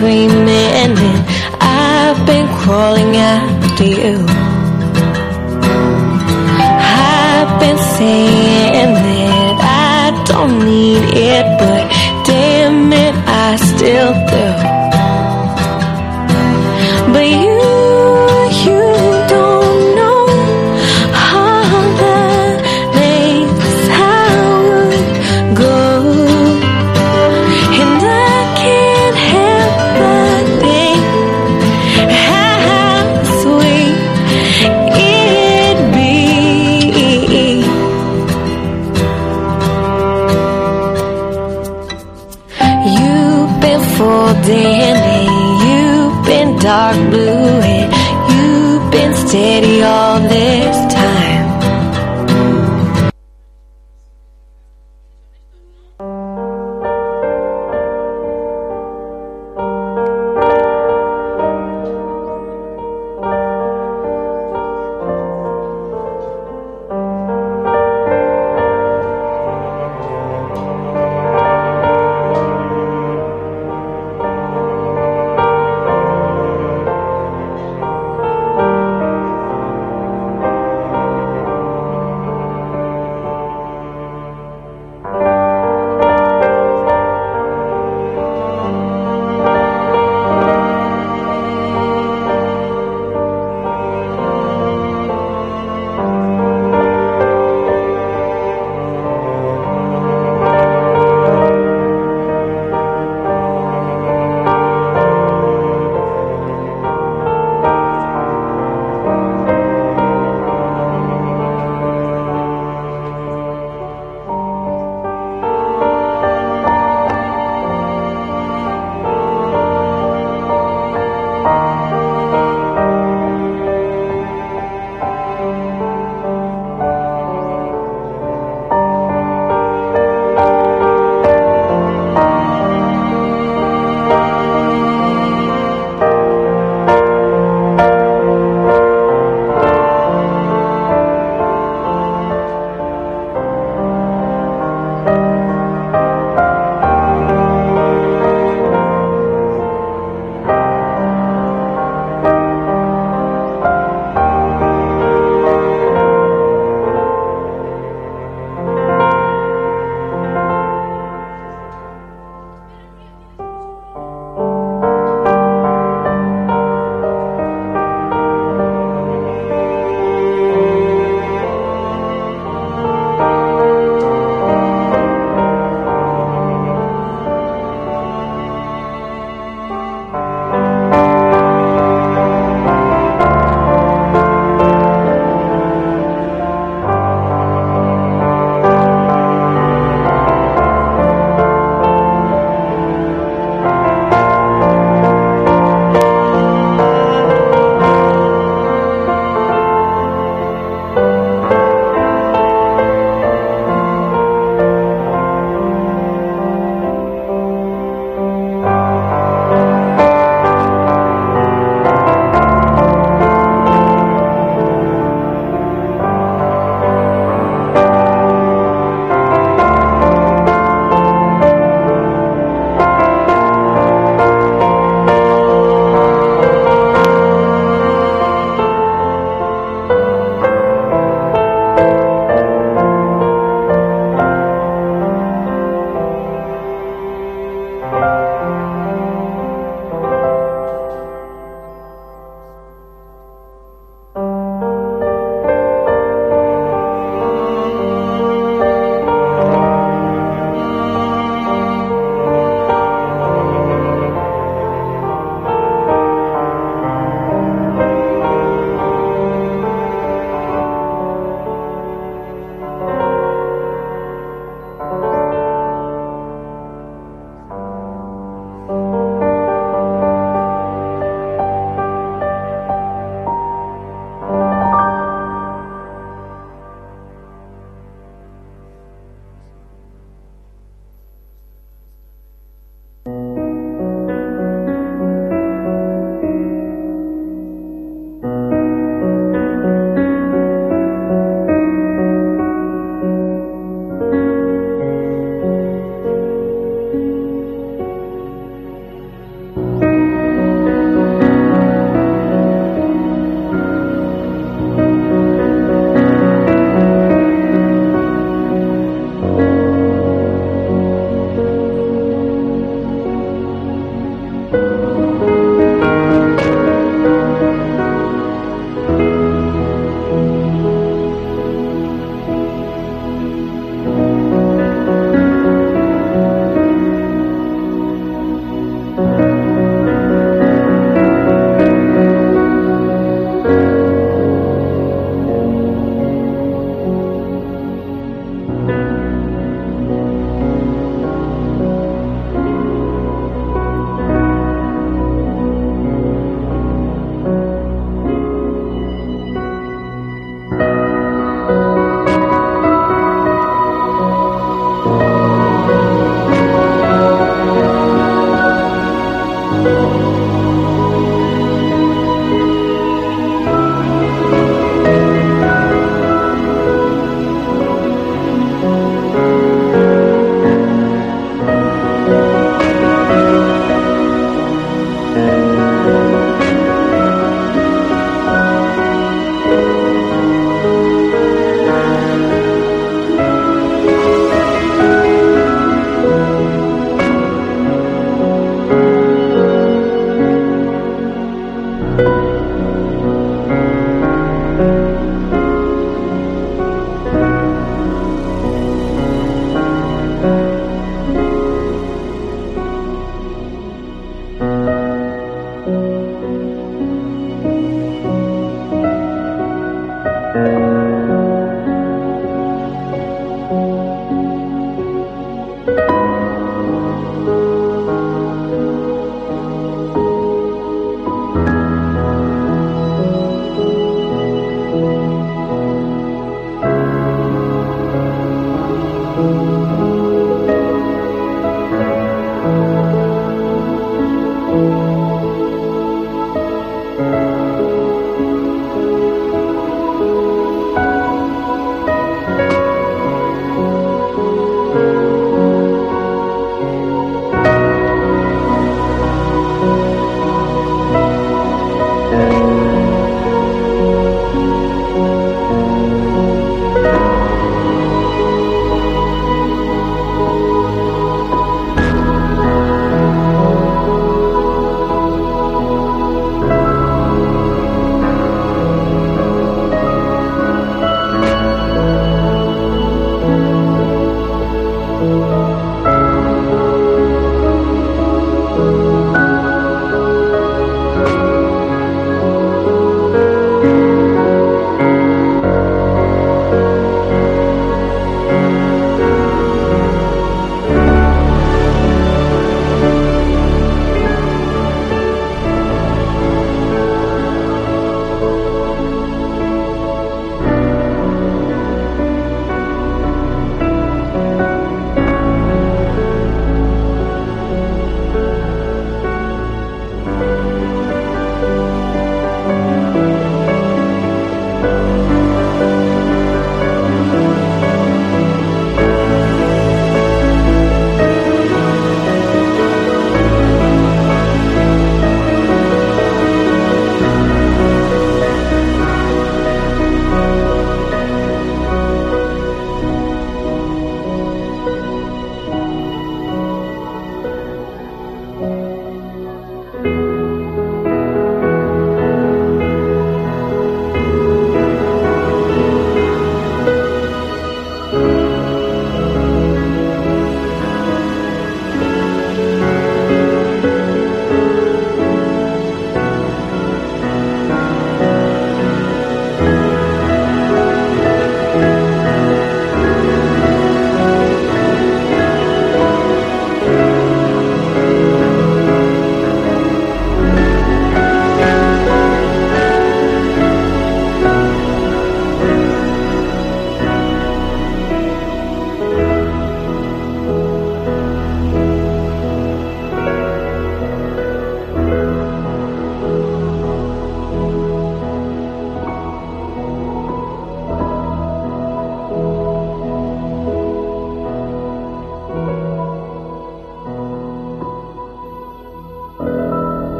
screaming and I've been crawling after you. I've been saying that I don't need it, but damn it, I still do. But you, you don't know all the lengths I would go, and I can't help but think how sweet it'd be. You've been folding and you've been dark blue and you've been steady all this time.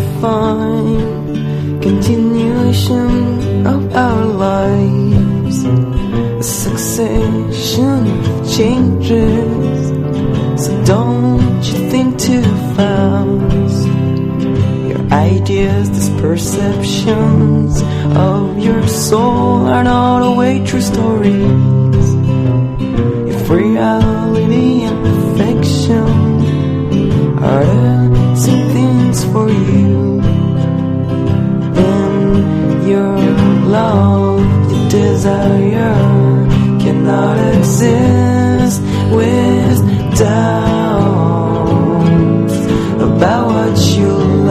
define continuation of our lives, a succession of changes. So don't you think too fast. Your ideas, these perceptions of your soul are not always true stories. If reality and perfection are the same things for you, then your love, your desire cannot exist with doubts about what you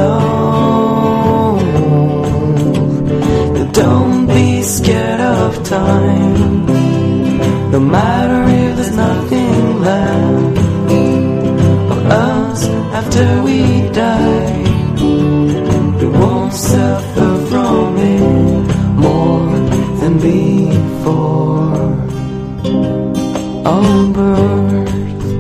love. Don't be scared of time, no matter if there's nothing left of us after we die. We won't suffer from it more than before our birth.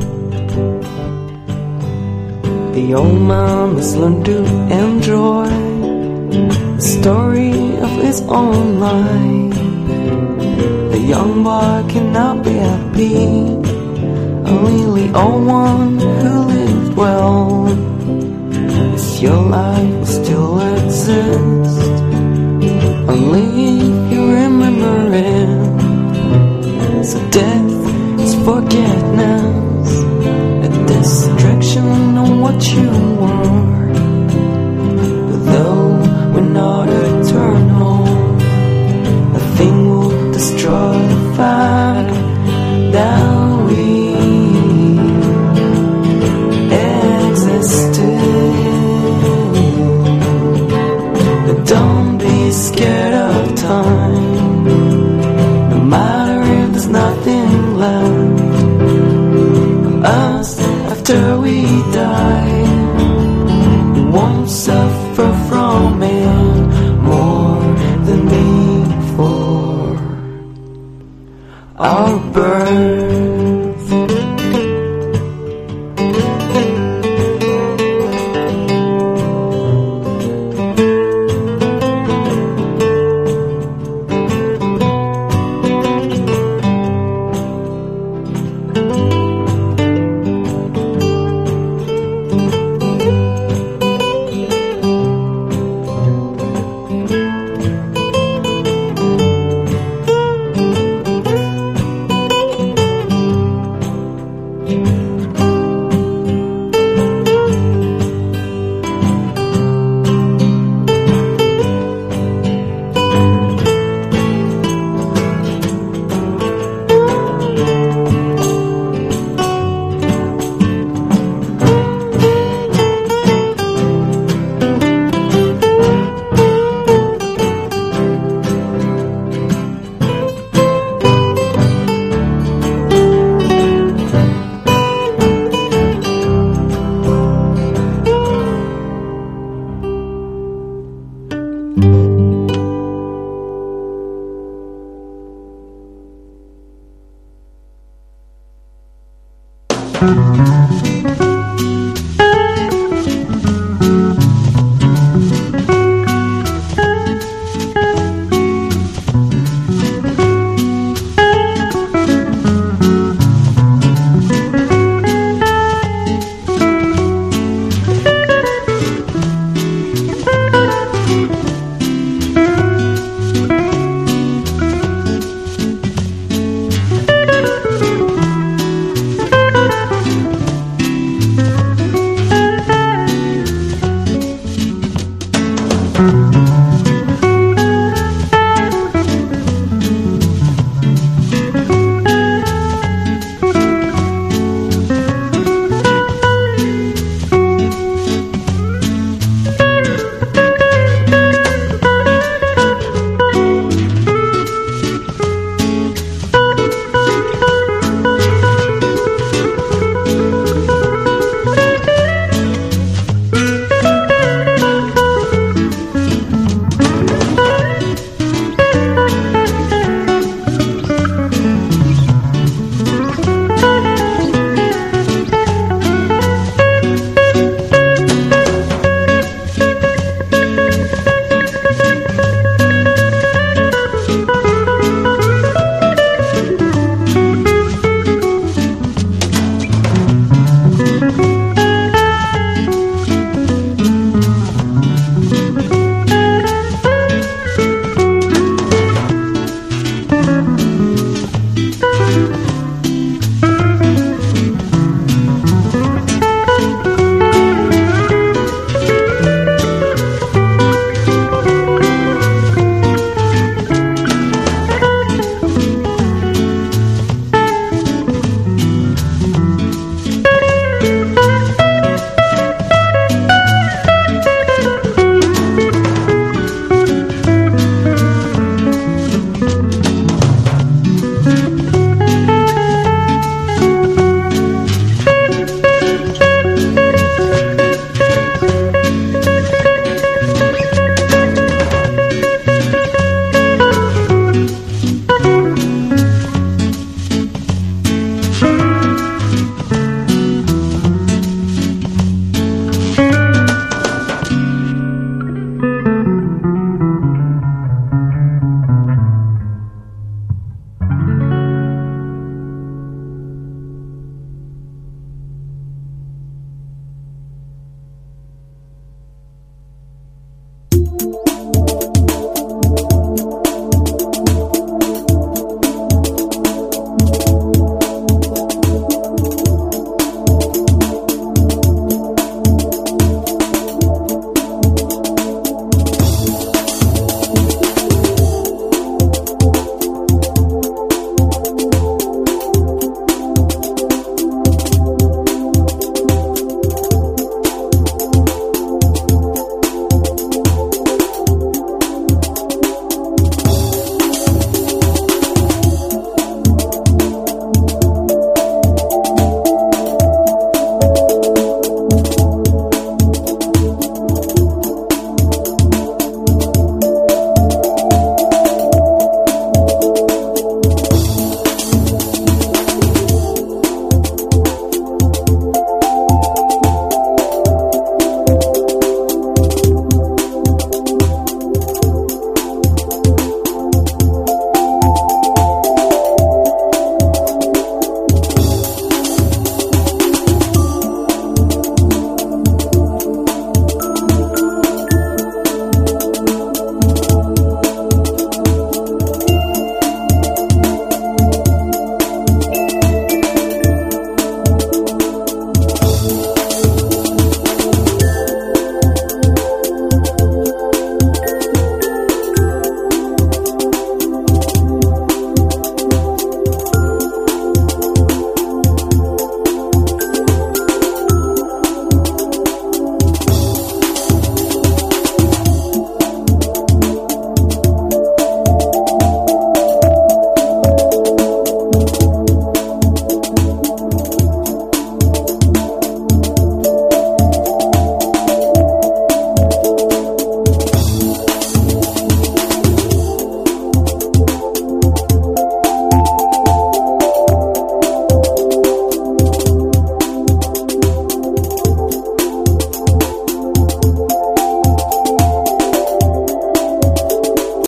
The old man must learn to enjoy the story of his own life. The young boy cannot be happy, only the old one who lived well. Yes, your life will still exist, only if you remember it. So death is forgiveness, a distraction on what you were. But though we're not eternal, nothing will destroy the fact that we existed. But don't be scared of time, no matter if there's nothing left of us after we die. We won't suffer from it more than before our birth. Thank you.